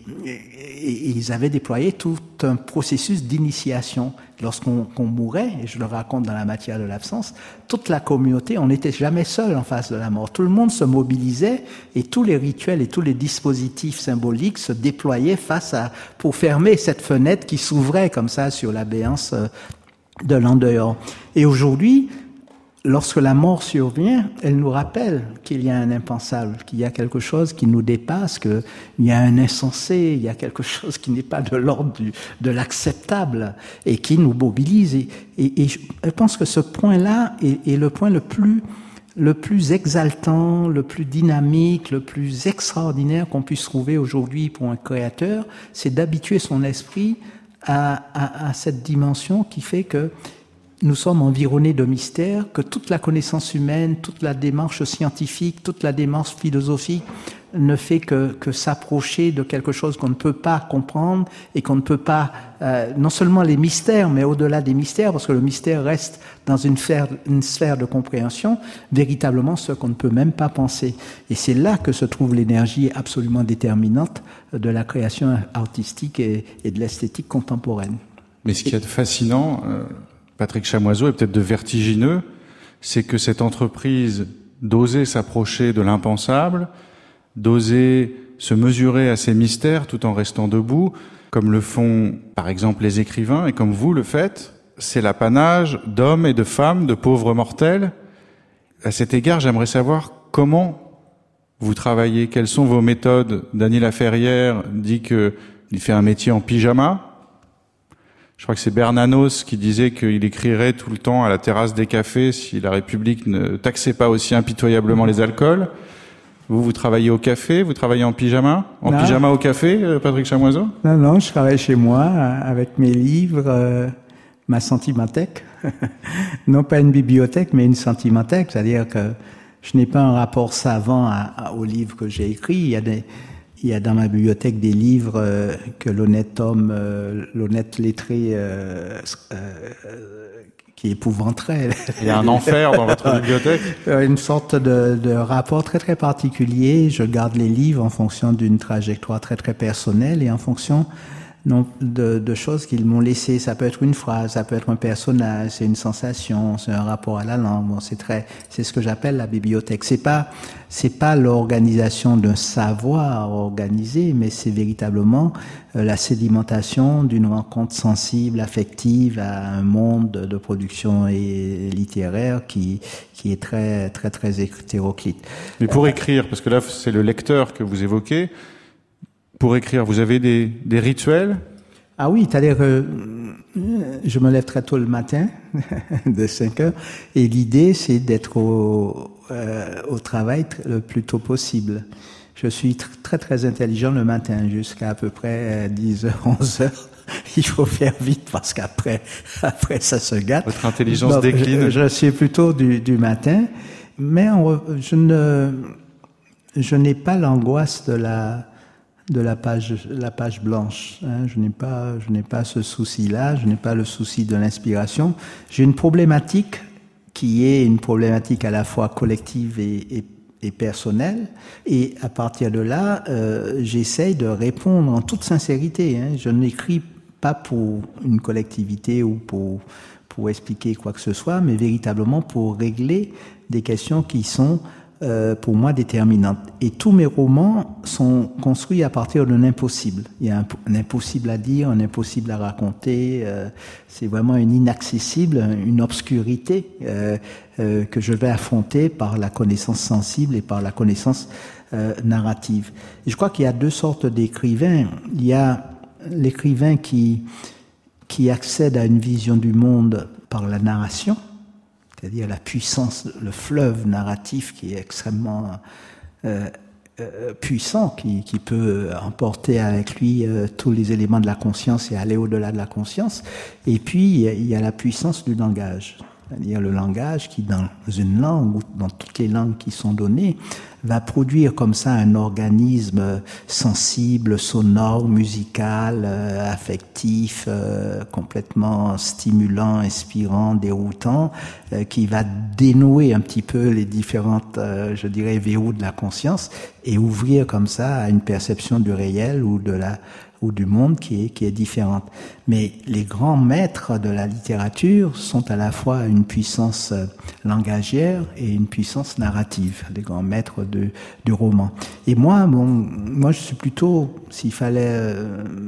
ils avaient déployé tout un processus d'initiation. Lorsqu'on mourait, et je le raconte dans la matière de l'absence, toute la communauté, on n'était jamais seul en face de la mort. Tout le monde se mobilisait et tous les rituels et tous les dispositifs symboliques se déployaient pour fermer cette fenêtre qui s'ouvrait comme ça sur la béance de l'en dehors. Et aujourd'hui, lorsque la mort survient, elle nous rappelle qu'il y a un impensable, qu'il y a quelque chose qui nous dépasse, qu'il y a un insensé, il y a quelque chose qui n'est pas de l'ordre de l'acceptable et qui nous mobilise. Et je pense que ce point-là est le point le plus exaltant, le plus dynamique, le plus extraordinaire qu'on puisse trouver aujourd'hui pour un créateur, c'est d'habituer son esprit à cette dimension qui fait que nous sommes environnés de mystères, que toute la connaissance humaine, toute la démarche scientifique, toute la démarche philosophique ne fait que s'approcher de quelque chose qu'on ne peut pas comprendre et qu'on ne peut pas, non seulement les mystères, mais au-delà des mystères, parce que le mystère reste dans une sphère de compréhension, véritablement ce qu'on ne peut même pas penser. Et c'est là que se trouve l'énergie absolument déterminante de la création artistique et de l'esthétique contemporaine. Mais ce qu'il y a de fascinant, Patrick Chamoiseau, et peut-être de vertigineux, c'est que cette entreprise d'oser s'approcher de l'impensable, d'oser se mesurer à ces mystères tout en restant debout, comme le font par exemple les écrivains et comme vous le faites, c'est l'apanage d'hommes et de femmes, de pauvres mortels. À cet égard, j'aimerais savoir comment vous travaillez, quelles sont vos méthodes. Dany Laferrière dit qu'il fait un métier en pyjama. Je crois que c'est Bernanos qui disait qu'il écrirait tout le temps à la terrasse des cafés si la République ne taxait pas aussi impitoyablement les alcools. Vous travaillez au café, vous travaillez en pyjama? Pyjama au café, Patrick Chamoiseau? Non, je travaille chez moi avec mes livres, ma sentimenthèque. Non pas une bibliothèque, mais une sentimenthèque, c'est-à-dire que je n'ai pas un rapport savant aux livres que j'ai écrits. Il y a dans ma bibliothèque des livres que l'honnête homme, l'honnête lettré qui épouvanterait. Il y a un enfer dans votre bibliothèque. Une sorte de rapport très très particulier. Je garde les livres en fonction d'une trajectoire très très personnelle et en fonction de choses qu'ils m'ont laissées. Ça peut être une phrase, ça peut être un personnage, c'est une sensation, c'est un rapport à la langue. Bon, c'est ce que j'appelle la bibliothèque. C'est pas l'organisation d'un savoir organisé, mais c'est véritablement la sédimentation d'une rencontre sensible, affective à un monde de production et littéraire qui est très très très hétéroclite. Mais pour écrire, parce que là c'est le lecteur que vous évoquez. Pour écrire, vous avez des rituels? Ah oui, c'est-à-dire que je me lève très tôt le matin, de 5 heures, et l'idée c'est d'être au travail le plus tôt possible. Je suis très très intelligent le matin, jusqu'à à peu près 10 heures, 11 heures. Il faut faire vite parce qu'après ça se gâte. Votre intelligence décline. Je suis plutôt du matin, mais je n'ai pas l'angoisse de la page blanche. Hein. Je n'ai pas ce souci-là. Je n'ai pas le souci de l'inspiration. J'ai une problématique qui est une problématique à la fois collective et personnelle. Et à partir de là, j'essaye de répondre en toute sincérité. Hein. Je n'écris pas pour une collectivité ou pour expliquer quoi que ce soit, mais véritablement pour régler des questions qui sont pour moi déterminante. Et tous mes romans sont construits à partir d'un impossible. Il y a un impossible à dire, un impossible à raconter. C'est vraiment un inaccessible, une obscurité que je vais affronter par la connaissance sensible et par la connaissance narrative. Et je crois qu'il y a deux sortes d'écrivains. Il y a l'écrivain qui accède à une vision du monde par la narration, c'est-à-dire la puissance, le fleuve narratif qui est extrêmement puissant, qui peut emporter avec lui tous les éléments de la conscience et aller au-delà de la conscience. Et puis, il y a la puissance du langage, c'est-à-dire le langage qui, dans une langue ou dans toutes les langues qui sont données, va produire comme ça un organisme sensible, sonore, musical, affectif, complètement stimulant, inspirant, déroutant, qui va dénouer un petit peu les différentes, je dirais, verrous de la conscience et ouvrir comme ça à une perception du réel ou du monde qui est différente. Mais les grands maîtres de la littérature sont à la fois une puissance langagière et une puissance narrative, les grands maîtres du roman. Et moi je suis plutôt, s'il fallait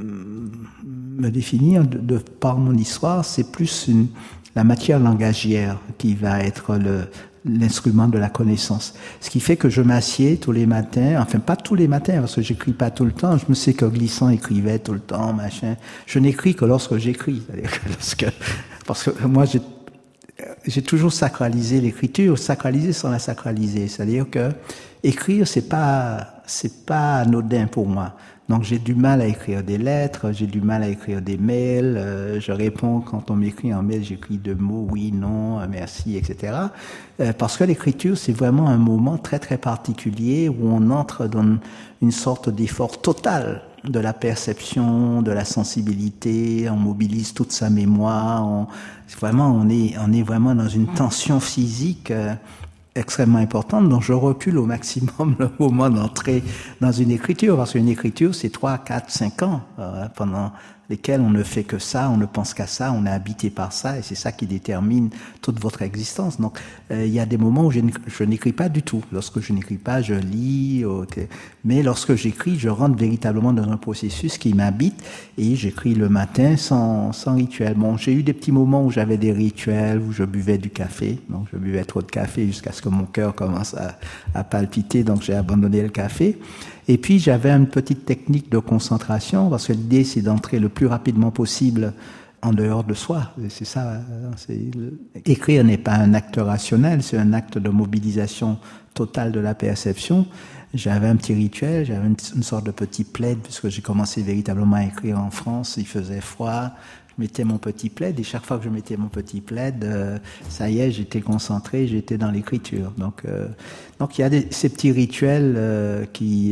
me définir par mon histoire, c'est plus la matière langagière qui va être l'instrument de la connaissance. Ce qui fait que je m'assieds tous les matins, enfin pas tous les matins parce que j'écris pas tout le temps, je me sais que Glissant écrivait tout le temps, machin. Je n'écris que lorsque j'écris, c'est-à-dire parce que moi j'ai toujours sacralisé l'écriture, sacralisé sans la sacraliser, c'est-à-dire que écrire c'est pas anodin pour moi. Donc j'ai du mal à écrire des lettres, j'ai du mal à écrire des mails, je réponds quand on m'écrit en mail, j'écris 2 mots, oui, non, merci, etc. Parce que l'écriture, c'est vraiment un moment très très particulier où on entre dans une sorte d'effort total de la perception, de la sensibilité, on mobilise toute sa mémoire, on est vraiment dans une tension physique extrêmement importante, donc je recule au maximum le moment d'entrer dans une écriture, parce qu'une écriture, c'est 3, 4, 5 ans, pendant lesquels on ne fait que ça, on ne pense qu'à ça, on est habité par ça, et c'est ça qui détermine toute votre existence. Donc, il y a des moments où je n'écris pas du tout. Lorsque je n'écris pas, je lis, mais lorsque j'écris, je rentre véritablement dans un processus qui m'habite, et j'écris le matin sans rituel. Bon, j'ai eu des petits moments où j'avais des rituels, où je buvais du café, donc je buvais trop de café jusqu'à ce que mon cœur commence à palpiter, donc j'ai abandonné le café. Et puis j'avais une petite technique de concentration, parce que l'idée c'est d'entrer le plus rapidement possible en dehors de soi. C'est ça. Écrire n'est pas un acte rationnel, c'est un acte de mobilisation totale de la perception. J'avais un petit rituel, j'avais une sorte de petit plaid, puisque j'ai commencé véritablement à écrire en France, il faisait froid. Je mettais mon petit plaid, et chaque fois que je mettais mon petit plaid, ça y est, j'étais concentré, j'étais dans l'écriture. Donc il y a ces petits rituels qui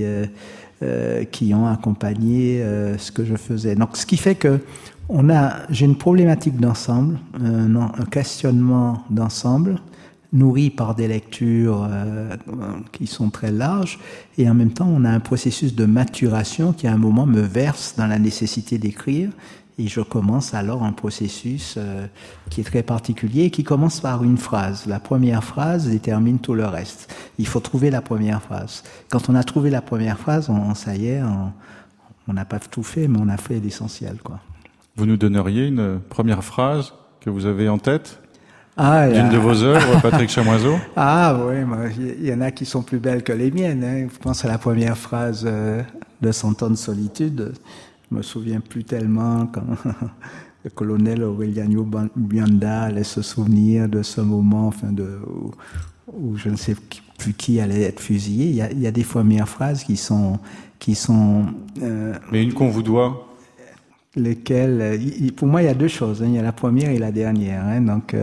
ont accompagné ce que je faisais. Donc, ce qui fait que j'ai une problématique d'ensemble, un questionnement d'ensemble, nourri par des lectures qui sont très larges, et en même temps, on a un processus de maturation qui, à un moment, me verse dans la nécessité d'écrire, et je commence alors un processus qui est très particulier, qui commence par une phrase. La première phrase détermine tout le reste. Il faut trouver la première phrase. Quand on a trouvé la première phrase, ça y est, on n'a pas tout fait, mais on a fait l'essentiel, quoi. Vous nous donneriez une première phrase que vous avez en tête d'une de vos œuvres, Patrick Chamoiseau? Ah oui, il y en a qui sont plus belles que les miennes. Hein. Je pense à la première phrase de 100 ans de solitude. Je me souviens plus tellement quand le colonel Aureliano Buenda allait se souvenir de ce moment, où je ne sais plus qui allait être fusillé. Il y a des premières phrases qui sont. Mais une qu'on vous doit. Lesquelles, pour moi, il y a deux choses. Hein. Il y a la première et la dernière. Hein. Donc,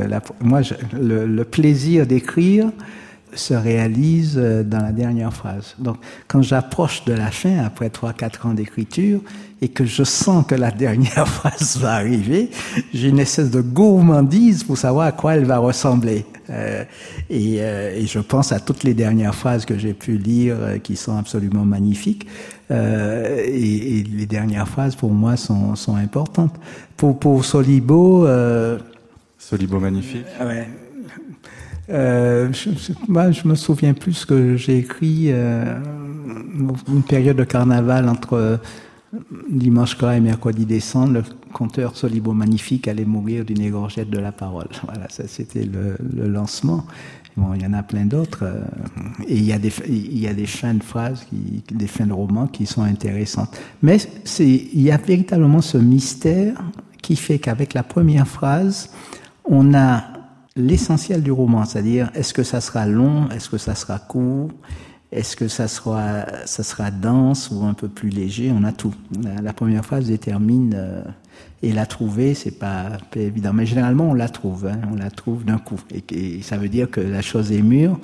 le plaisir d'écrire se réalise dans la dernière phrase. Donc, quand j'approche de la fin, après 3-4 ans d'écriture, et que je sens que la dernière phrase va arriver, j'ai une espèce de gourmandise pour savoir à quoi elle va ressembler. Et je pense à toutes les dernières phrases que j'ai pu lire, qui sont absolument magnifiques. Et les dernières phrases, pour moi, sont importantes. Pour Solibo... Solibo magnifique. Ouais. Je me souviens plus ce que j'ai écrit une période de carnaval entre dimanche gras et mercredi décembre. Le conteur Solibo magnifique allait mourir d'une égorgette de la parole. Voilà, ça c'était le lancement. Bon, il y en a plein d'autres. Et il y a des fins de phrases, des fins de romans qui sont intéressantes. Mais il y a véritablement ce mystère qui fait qu'avec la première phrase, on a l'essentiel du roman, c'est-à-dire est-ce que ça sera long, est-ce que ça sera court, est-ce que ça sera dense ou un peu plus léger, on a tout. La première phrase détermine, et la trouver, c'est pas évident, mais généralement on la trouve d'un coup, et ça veut dire que la chose est mûre,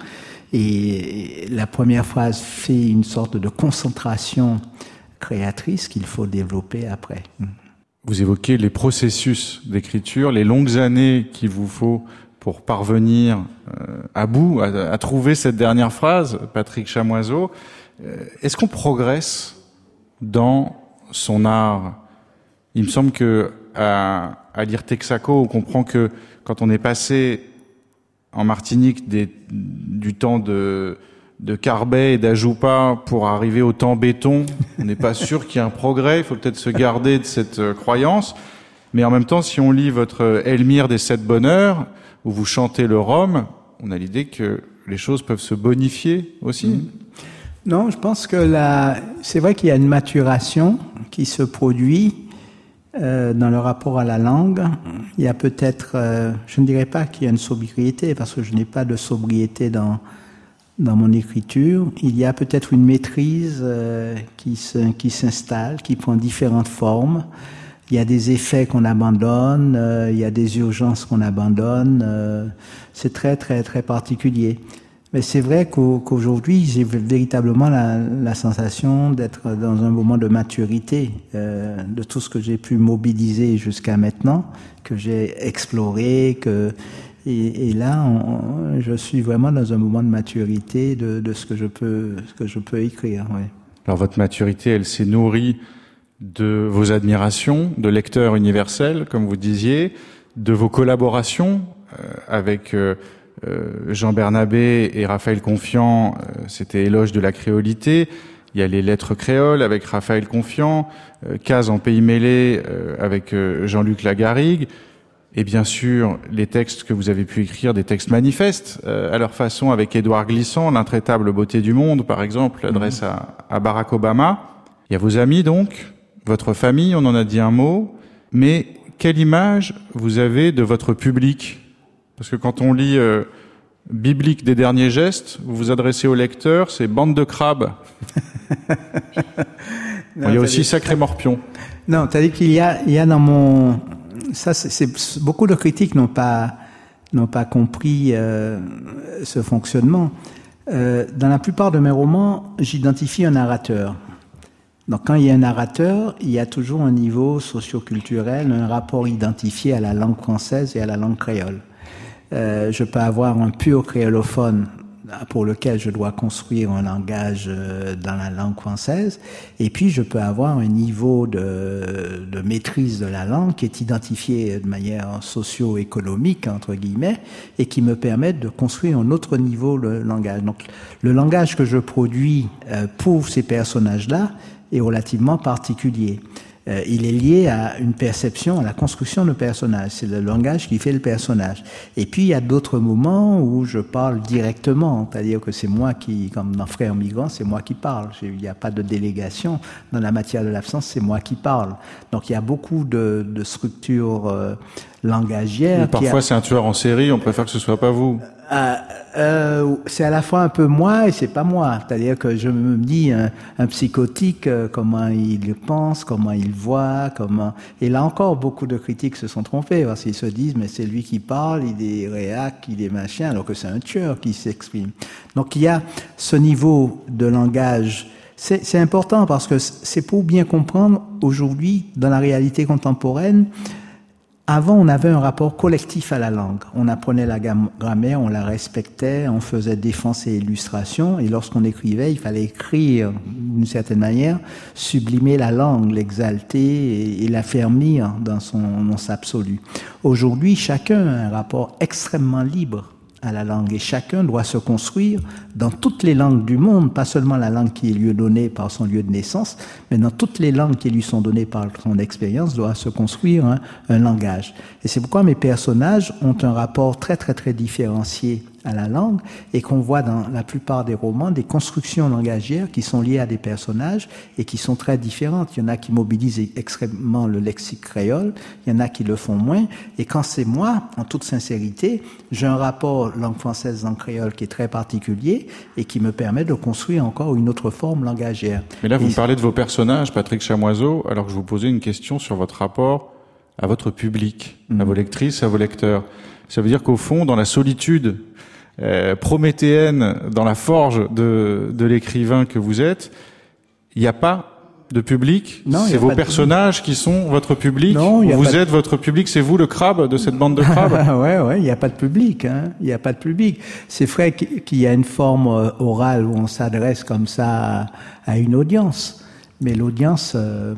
et la première phrase fait une sorte de concentration créatrice qu'il faut développer après. Vous évoquez les processus d'écriture, les longues années qu'il vous faut pour parvenir à bout, à trouver cette dernière phrase, Patrick Chamoiseau. Est-ce qu'on progresse dans son art? Il me semble que à lire Texaco, on comprend que quand on est passé en Martinique du temps de Carbet et d'Ajoupa pour arriver au temps béton, on n'est pas sûr qu'il y ait un progrès. Il faut peut-être se garder de cette croyance. Mais en même temps, si on lit votre Elmire des 7 bonheurs, où vous chantez le rhum, on a l'idée que les choses peuvent se bonifier aussi. Non, je pense que c'est vrai qu'il y a une maturation qui se produit dans le rapport à la langue. Il y a peut-être, je ne dirais pas qu'il y a une sobriété, parce que je n'ai pas de sobriété dans mon écriture. Il y a peut-être une maîtrise qui s'installe, qui prend différentes formes. Il y a des effets qu'on abandonne, il y a des urgences qu'on abandonne. C'est très, très, très particulier. Mais c'est vrai qu'aujourd'hui, j'ai véritablement la sensation d'être dans un moment de maturité de tout ce que j'ai pu mobiliser jusqu'à maintenant, que j'ai exploré, et là, je suis vraiment dans un moment de maturité de ce que je peux écrire. Ouais. Alors votre maturité, elle s'est nourrie de vos admirations de lecteurs universels, comme vous disiez, de vos collaborations avec Jean Bernabé et Raphaël Confiant, c'était Éloge de la créolité. Il y a les lettres créoles avec Raphaël Confiant, Case en pays mêlé avec Jean-Luc Lagarrigue, et bien sûr les textes que vous avez pu écrire, des textes manifestes à leur façon avec Édouard Glissant, L'intraitable beauté du monde par exemple, l'adresse à Barack Obama. Il y a vos amis donc, votre famille, on en a dit un mot, mais quelle image vous avez de votre public? Parce que quand on lit Biblique des derniers gestes, vous vous adressez au lecteur, c'est bande de crabes. Non, il y a aussi Sacré Morpion. Non, c'est-à-dire qu'il y a dans mon... Ça, c'est beaucoup de critiques n'ont pas compris ce fonctionnement. Dans la plupart de mes romans, j'identifie un narrateur. Donc, quand il y a un narrateur, il y a toujours un niveau socio-culturel, un rapport identifié à la langue française et à la langue créole. Je peux avoir un pur créolophone pour lequel je dois construire un langage dans la langue française, et puis je peux avoir un niveau de maîtrise de la langue qui est identifié de manière socio-économique, entre guillemets, et qui me permet de construire un autre niveau de langage. Donc, le langage que je produis pour ces personnages-là est relativement particulier. Il est lié à une perception, à la construction de personnage. C'est le langage qui fait le personnage. Et puis, il y a d'autres moments où je parle directement. C'est-à-dire que c'est moi qui, comme dans Frères migrants, c'est moi qui parle. Il n'y a pas de délégation. Dans la matière de l'absence, c'est moi qui parle. Donc, il y a beaucoup de structures langagières. Et parfois, c'est un tueur en série. On préfère que ce soit pas vous. C'est à la fois un peu moi et c'est pas moi. C'est-à-dire que je me dis un psychotique, comment il pense, comment il voit, comment. Et là encore, beaucoup de critiques se sont trompés parce qu'ils se disent mais c'est lui qui parle, il est réac, il est machin, alors que c'est un tueur qui s'exprime. Donc il y a ce niveau de langage. C'est important parce que c'est pour bien comprendre aujourd'hui dans la réalité contemporaine. Avant, on avait un rapport collectif à la langue. On apprenait la grammaire, on la respectait, on faisait défense et illustration. Et lorsqu'on écrivait, il fallait écrire d'une certaine manière, sublimer la langue, l'exalter et l'affermir dans son absolu. Aujourd'hui, chacun a un rapport extrêmement libre à la langue et chacun doit se construire dans toutes les langues du monde, pas seulement la langue qui lui est donnée par son lieu de naissance, mais dans toutes les langues qui lui sont données par son expérience, doit se construire un langage. Et c'est pourquoi mes personnages ont un rapport très très très différencié à la langue et qu'on voit dans la plupart des romans des constructions langagières qui sont liées à des personnages et qui sont très différentes. Il y en a qui mobilisent extrêmement le lexique créole, il y en a qui le font moins. Et quand c'est moi, en toute sincérité, j'ai un rapport langue française, langue créole qui est très particulier et qui me permet de construire encore une autre forme langagière. Mais là, vous me parlez de vos personnages, Patrick Chamoiseau, alors que je vous posais une question sur votre rapport à votre public, à vos lectrices, à vos lecteurs. Ça veut dire qu'au fond, dans la solitude prométhéenne, dans la forge de l'écrivain que vous êtes, il n'y a pas de public. Non, c'est vos personnages qui sont votre public. Non, vous êtes votre public. C'est vous le crabe de cette bande de crabes. Ouais, il n'y a pas de public. Il n'y a pas de public. C'est vrai qu'il y a une forme orale où on s'adresse comme ça à une audience. Mais l'audience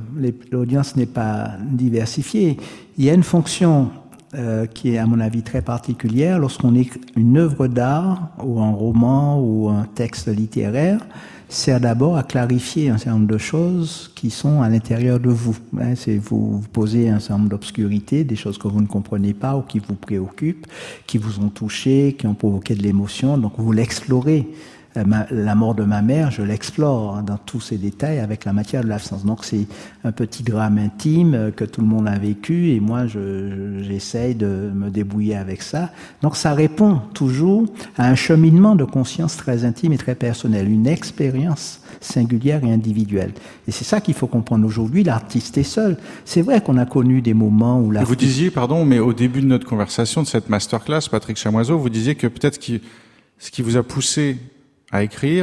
n'est pas diversifiée. Il y a une fonction qui est à mon avis très particulière lorsqu'on écrit une œuvre d'art ou un roman ou un texte littéraire, sert d'abord à clarifier un certain nombre de choses qui sont à l'intérieur de vous. C'est vous posez un certain nombre d'obscurités, des choses que vous ne comprenez pas ou qui vous préoccupent, qui vous ont touché, qui ont provoqué de l'émotion, donc vous l'explorez. La mort de ma mère, je l'explore dans tous ses détails avec la matière de l'absence. Donc c'est un petit drame intime que tout le monde a vécu et moi j'essaye de me débrouiller avec ça. Donc ça répond toujours à un cheminement de conscience très intime et très personnel, une expérience singulière et individuelle. Et c'est ça qu'il faut comprendre aujourd'hui. L'artiste est seul. C'est vrai qu'on a connu des moments où l'artiste... Vous disiez, pardon, mais au début de notre conversation, de cette masterclass, Patrick Chamoiseau, vous disiez que peut-être ce qui vous a poussé à écrire,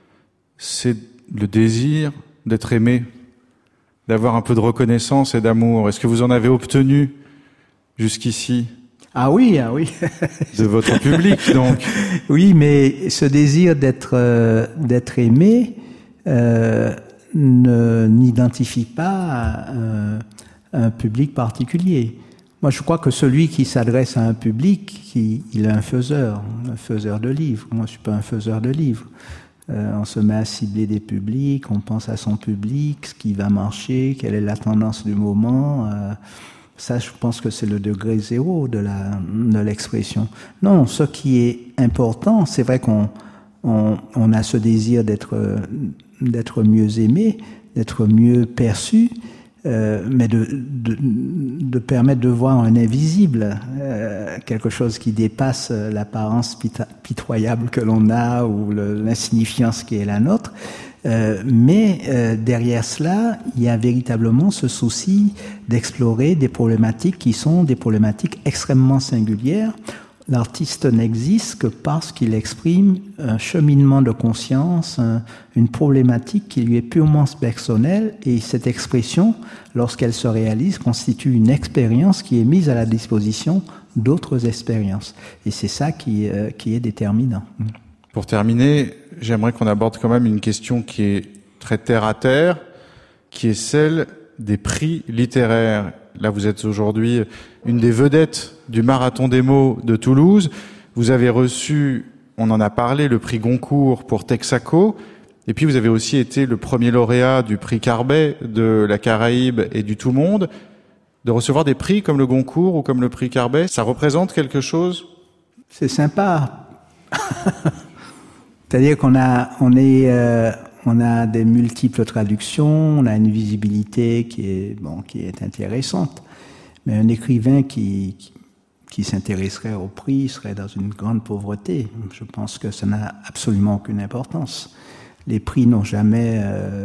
c'est le désir d'être aimé, d'avoir un peu de reconnaissance et d'amour. Est-ce que vous en avez obtenu jusqu'ici? Ah oui. De votre public, donc. Oui, mais ce désir d'être aimé n'identifie pas un public particulier. Moi, je crois que celui qui s'adresse à un public, il est un faiseur de livres. Moi, je suis pas un faiseur de livres. On se met à cibler des publics, on pense à son public, ce qui va marcher, quelle est la tendance du moment. Ça, je pense que c'est le degré zéro de l'expression. Non, ce qui est important, c'est vrai qu'on a ce désir d'être mieux aimé, d'être mieux perçu. mais de permettre de voir un invisible, quelque chose qui dépasse l'apparence pitoyable que l'on a ou l'insignifiance qui est la nôtre. Mais derrière cela, il y a véritablement ce souci d'explorer des problématiques qui sont des problématiques extrêmement singulières. L'artiste n'existe que parce qu'il exprime un cheminement de conscience, une problématique qui lui est purement personnelle, et cette expression, lorsqu'elle se réalise, constitue une expérience qui est mise à la disposition d'autres expériences. Et c'est ça qui est déterminant. Pour terminer, j'aimerais qu'on aborde quand même une question qui est très terre à terre, qui est celle des prix littéraires. Là, vous êtes aujourd'hui une des vedettes du Marathon des mots de Toulouse. Vous avez reçu, on en a parlé, le prix Goncourt pour Texaco. Et puis, vous avez aussi été le premier lauréat du prix Carbet de la Caraïbe et du Tout Monde. De recevoir des prix comme le Goncourt ou comme le prix Carbet, ça représente quelque chose? C'est sympa. C'est-à-dire qu'on a des multiples traductions, on a une visibilité qui est intéressante. Mais un écrivain qui s'intéresserait au prix serait dans une grande pauvreté. Je pense que ça n'a absolument aucune importance. Les prix n'ont jamais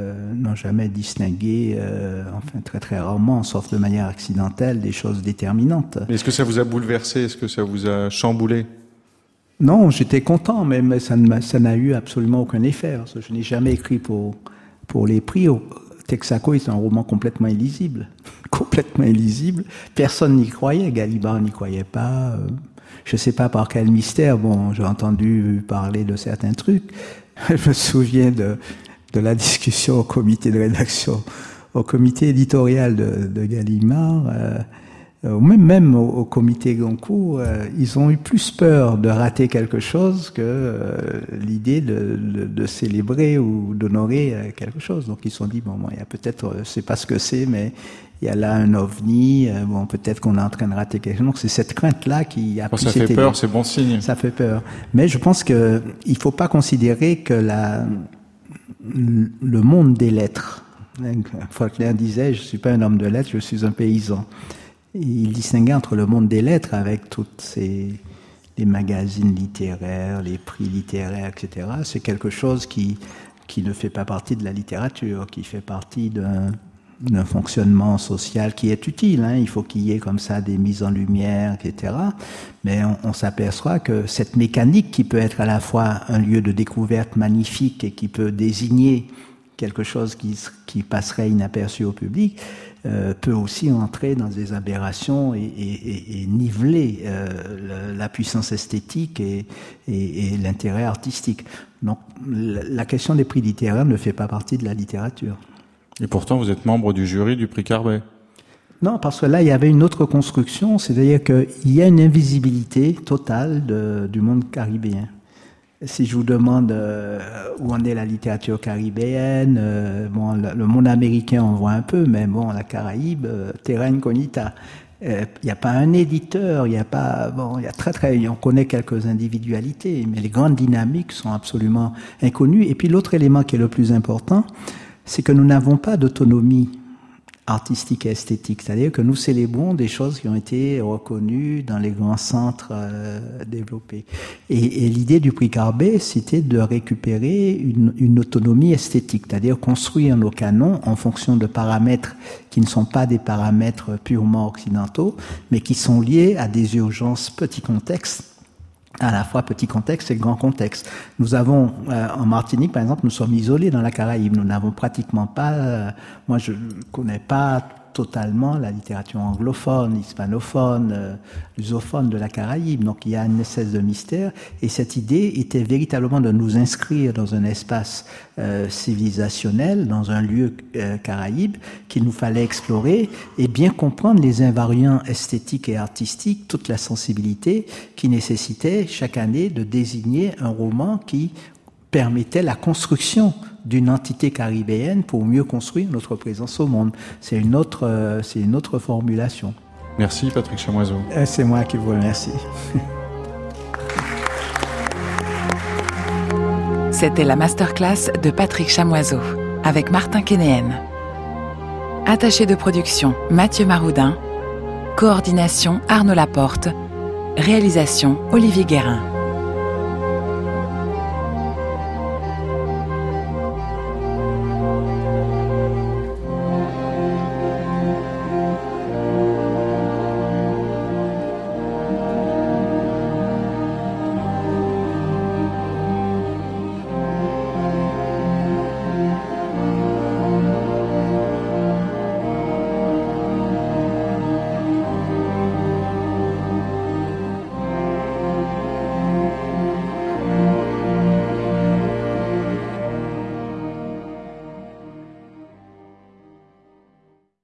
distingué, très très rarement, sauf de manière accidentelle, des choses déterminantes. Mais est-ce que ça vous a bouleversé? Est-ce que ça vous a chamboulé? Non, j'étais content, mais ça n'a eu absolument aucun effet. Je n'ai jamais écrit pour les prix. Texaco est un roman complètement illisible. Complètement illisible. Personne n'y croyait. Gallimard n'y croyait pas. Je ne sais pas par quel mystère. Bon, j'ai entendu parler de certains trucs. Je me souviens de la discussion au comité de rédaction, au comité éditorial de Gallimard. Même au comité Goncourt, ils ont eu plus peur de rater quelque chose que l'idée de célébrer ou d'honorer quelque chose. Donc ils se sont dit, il y a peut-être, je sais pas ce que c'est, mais il y a là un ovni, peut-être qu'on est en train de rater quelque chose. Donc c'est cette crainte-là qui a plus été... Ça fait peur, c'est bon signe. Ça fait peur. Mais je pense que il faut pas considérer que le monde des lettres, Faulkner disait, je suis pas un homme de lettres, je suis un paysan. Il distinguait entre le monde des lettres avec toutes les magazines littéraires, les prix littéraires, etc. C'est quelque chose qui ne fait pas partie de la littérature, qui fait partie d'un fonctionnement social qui est utile. Il faut qu'il y ait comme ça des mises en lumière, etc. Mais on s'aperçoit que cette mécanique qui peut être à la fois un lieu de découverte magnifique et qui peut désigner quelque chose qui passerait inaperçu au public, peut aussi entrer dans des aberrations et niveler la puissance esthétique et l'intérêt artistique. Donc la question des prix littéraires ne fait pas partie de la littérature. Et pourtant, vous êtes membre du jury du prix Carbet. Non, parce que là, il y avait une autre construction, c'est-à-dire qu'il y a une invisibilité totale du monde caribéen. Si je vous demande où en est la littérature caribéenne, le monde américain on voit un peu, mais la Caraïbe, terra incognita. Il n'y a pas un éditeur, il y a on connaît quelques individualités, mais les grandes dynamiques sont absolument inconnues. Et puis l'autre élément qui est le plus important, c'est que nous n'avons pas d'autonomie artistique et esthétique, c'est-à-dire que nous célébrons des choses qui ont été reconnues dans les grands centres développés. Et l'idée du prix Carbet, c'était de récupérer une autonomie esthétique, c'est-à-dire construire nos canons en fonction de paramètres qui ne sont pas des paramètres purement occidentaux, mais qui sont liés à des urgences petits contextes, à la fois petit contexte et grand contexte. Nous avons, en Martinique, par exemple, nous sommes isolés dans la Caraïbe. Nous n'avons pratiquement pas, moi je connais pas totalement la littérature anglophone, hispanophone, lusophone de la Caraïbe. Donc il y a une espèce de mystère. Et cette idée était véritablement de nous inscrire dans un espace civilisationnel, dans un lieu caraïbe qu'il nous fallait explorer et bien comprendre les invariants esthétiques et artistiques, toute la sensibilité qui nécessitait chaque année de désigner un roman qui permettait la construction d'une entité caribéenne pour mieux construire notre présence au monde. C'est une autre formulation. Merci Patrick Chamoiseau. C'est moi qui vous remercie. C'était la masterclass de Patrick Chamoiseau avec Martin Kénéen. Attaché de production Mathieu Maroudin. Coordination Arnaud Laporte. Réalisation Olivier Guérin.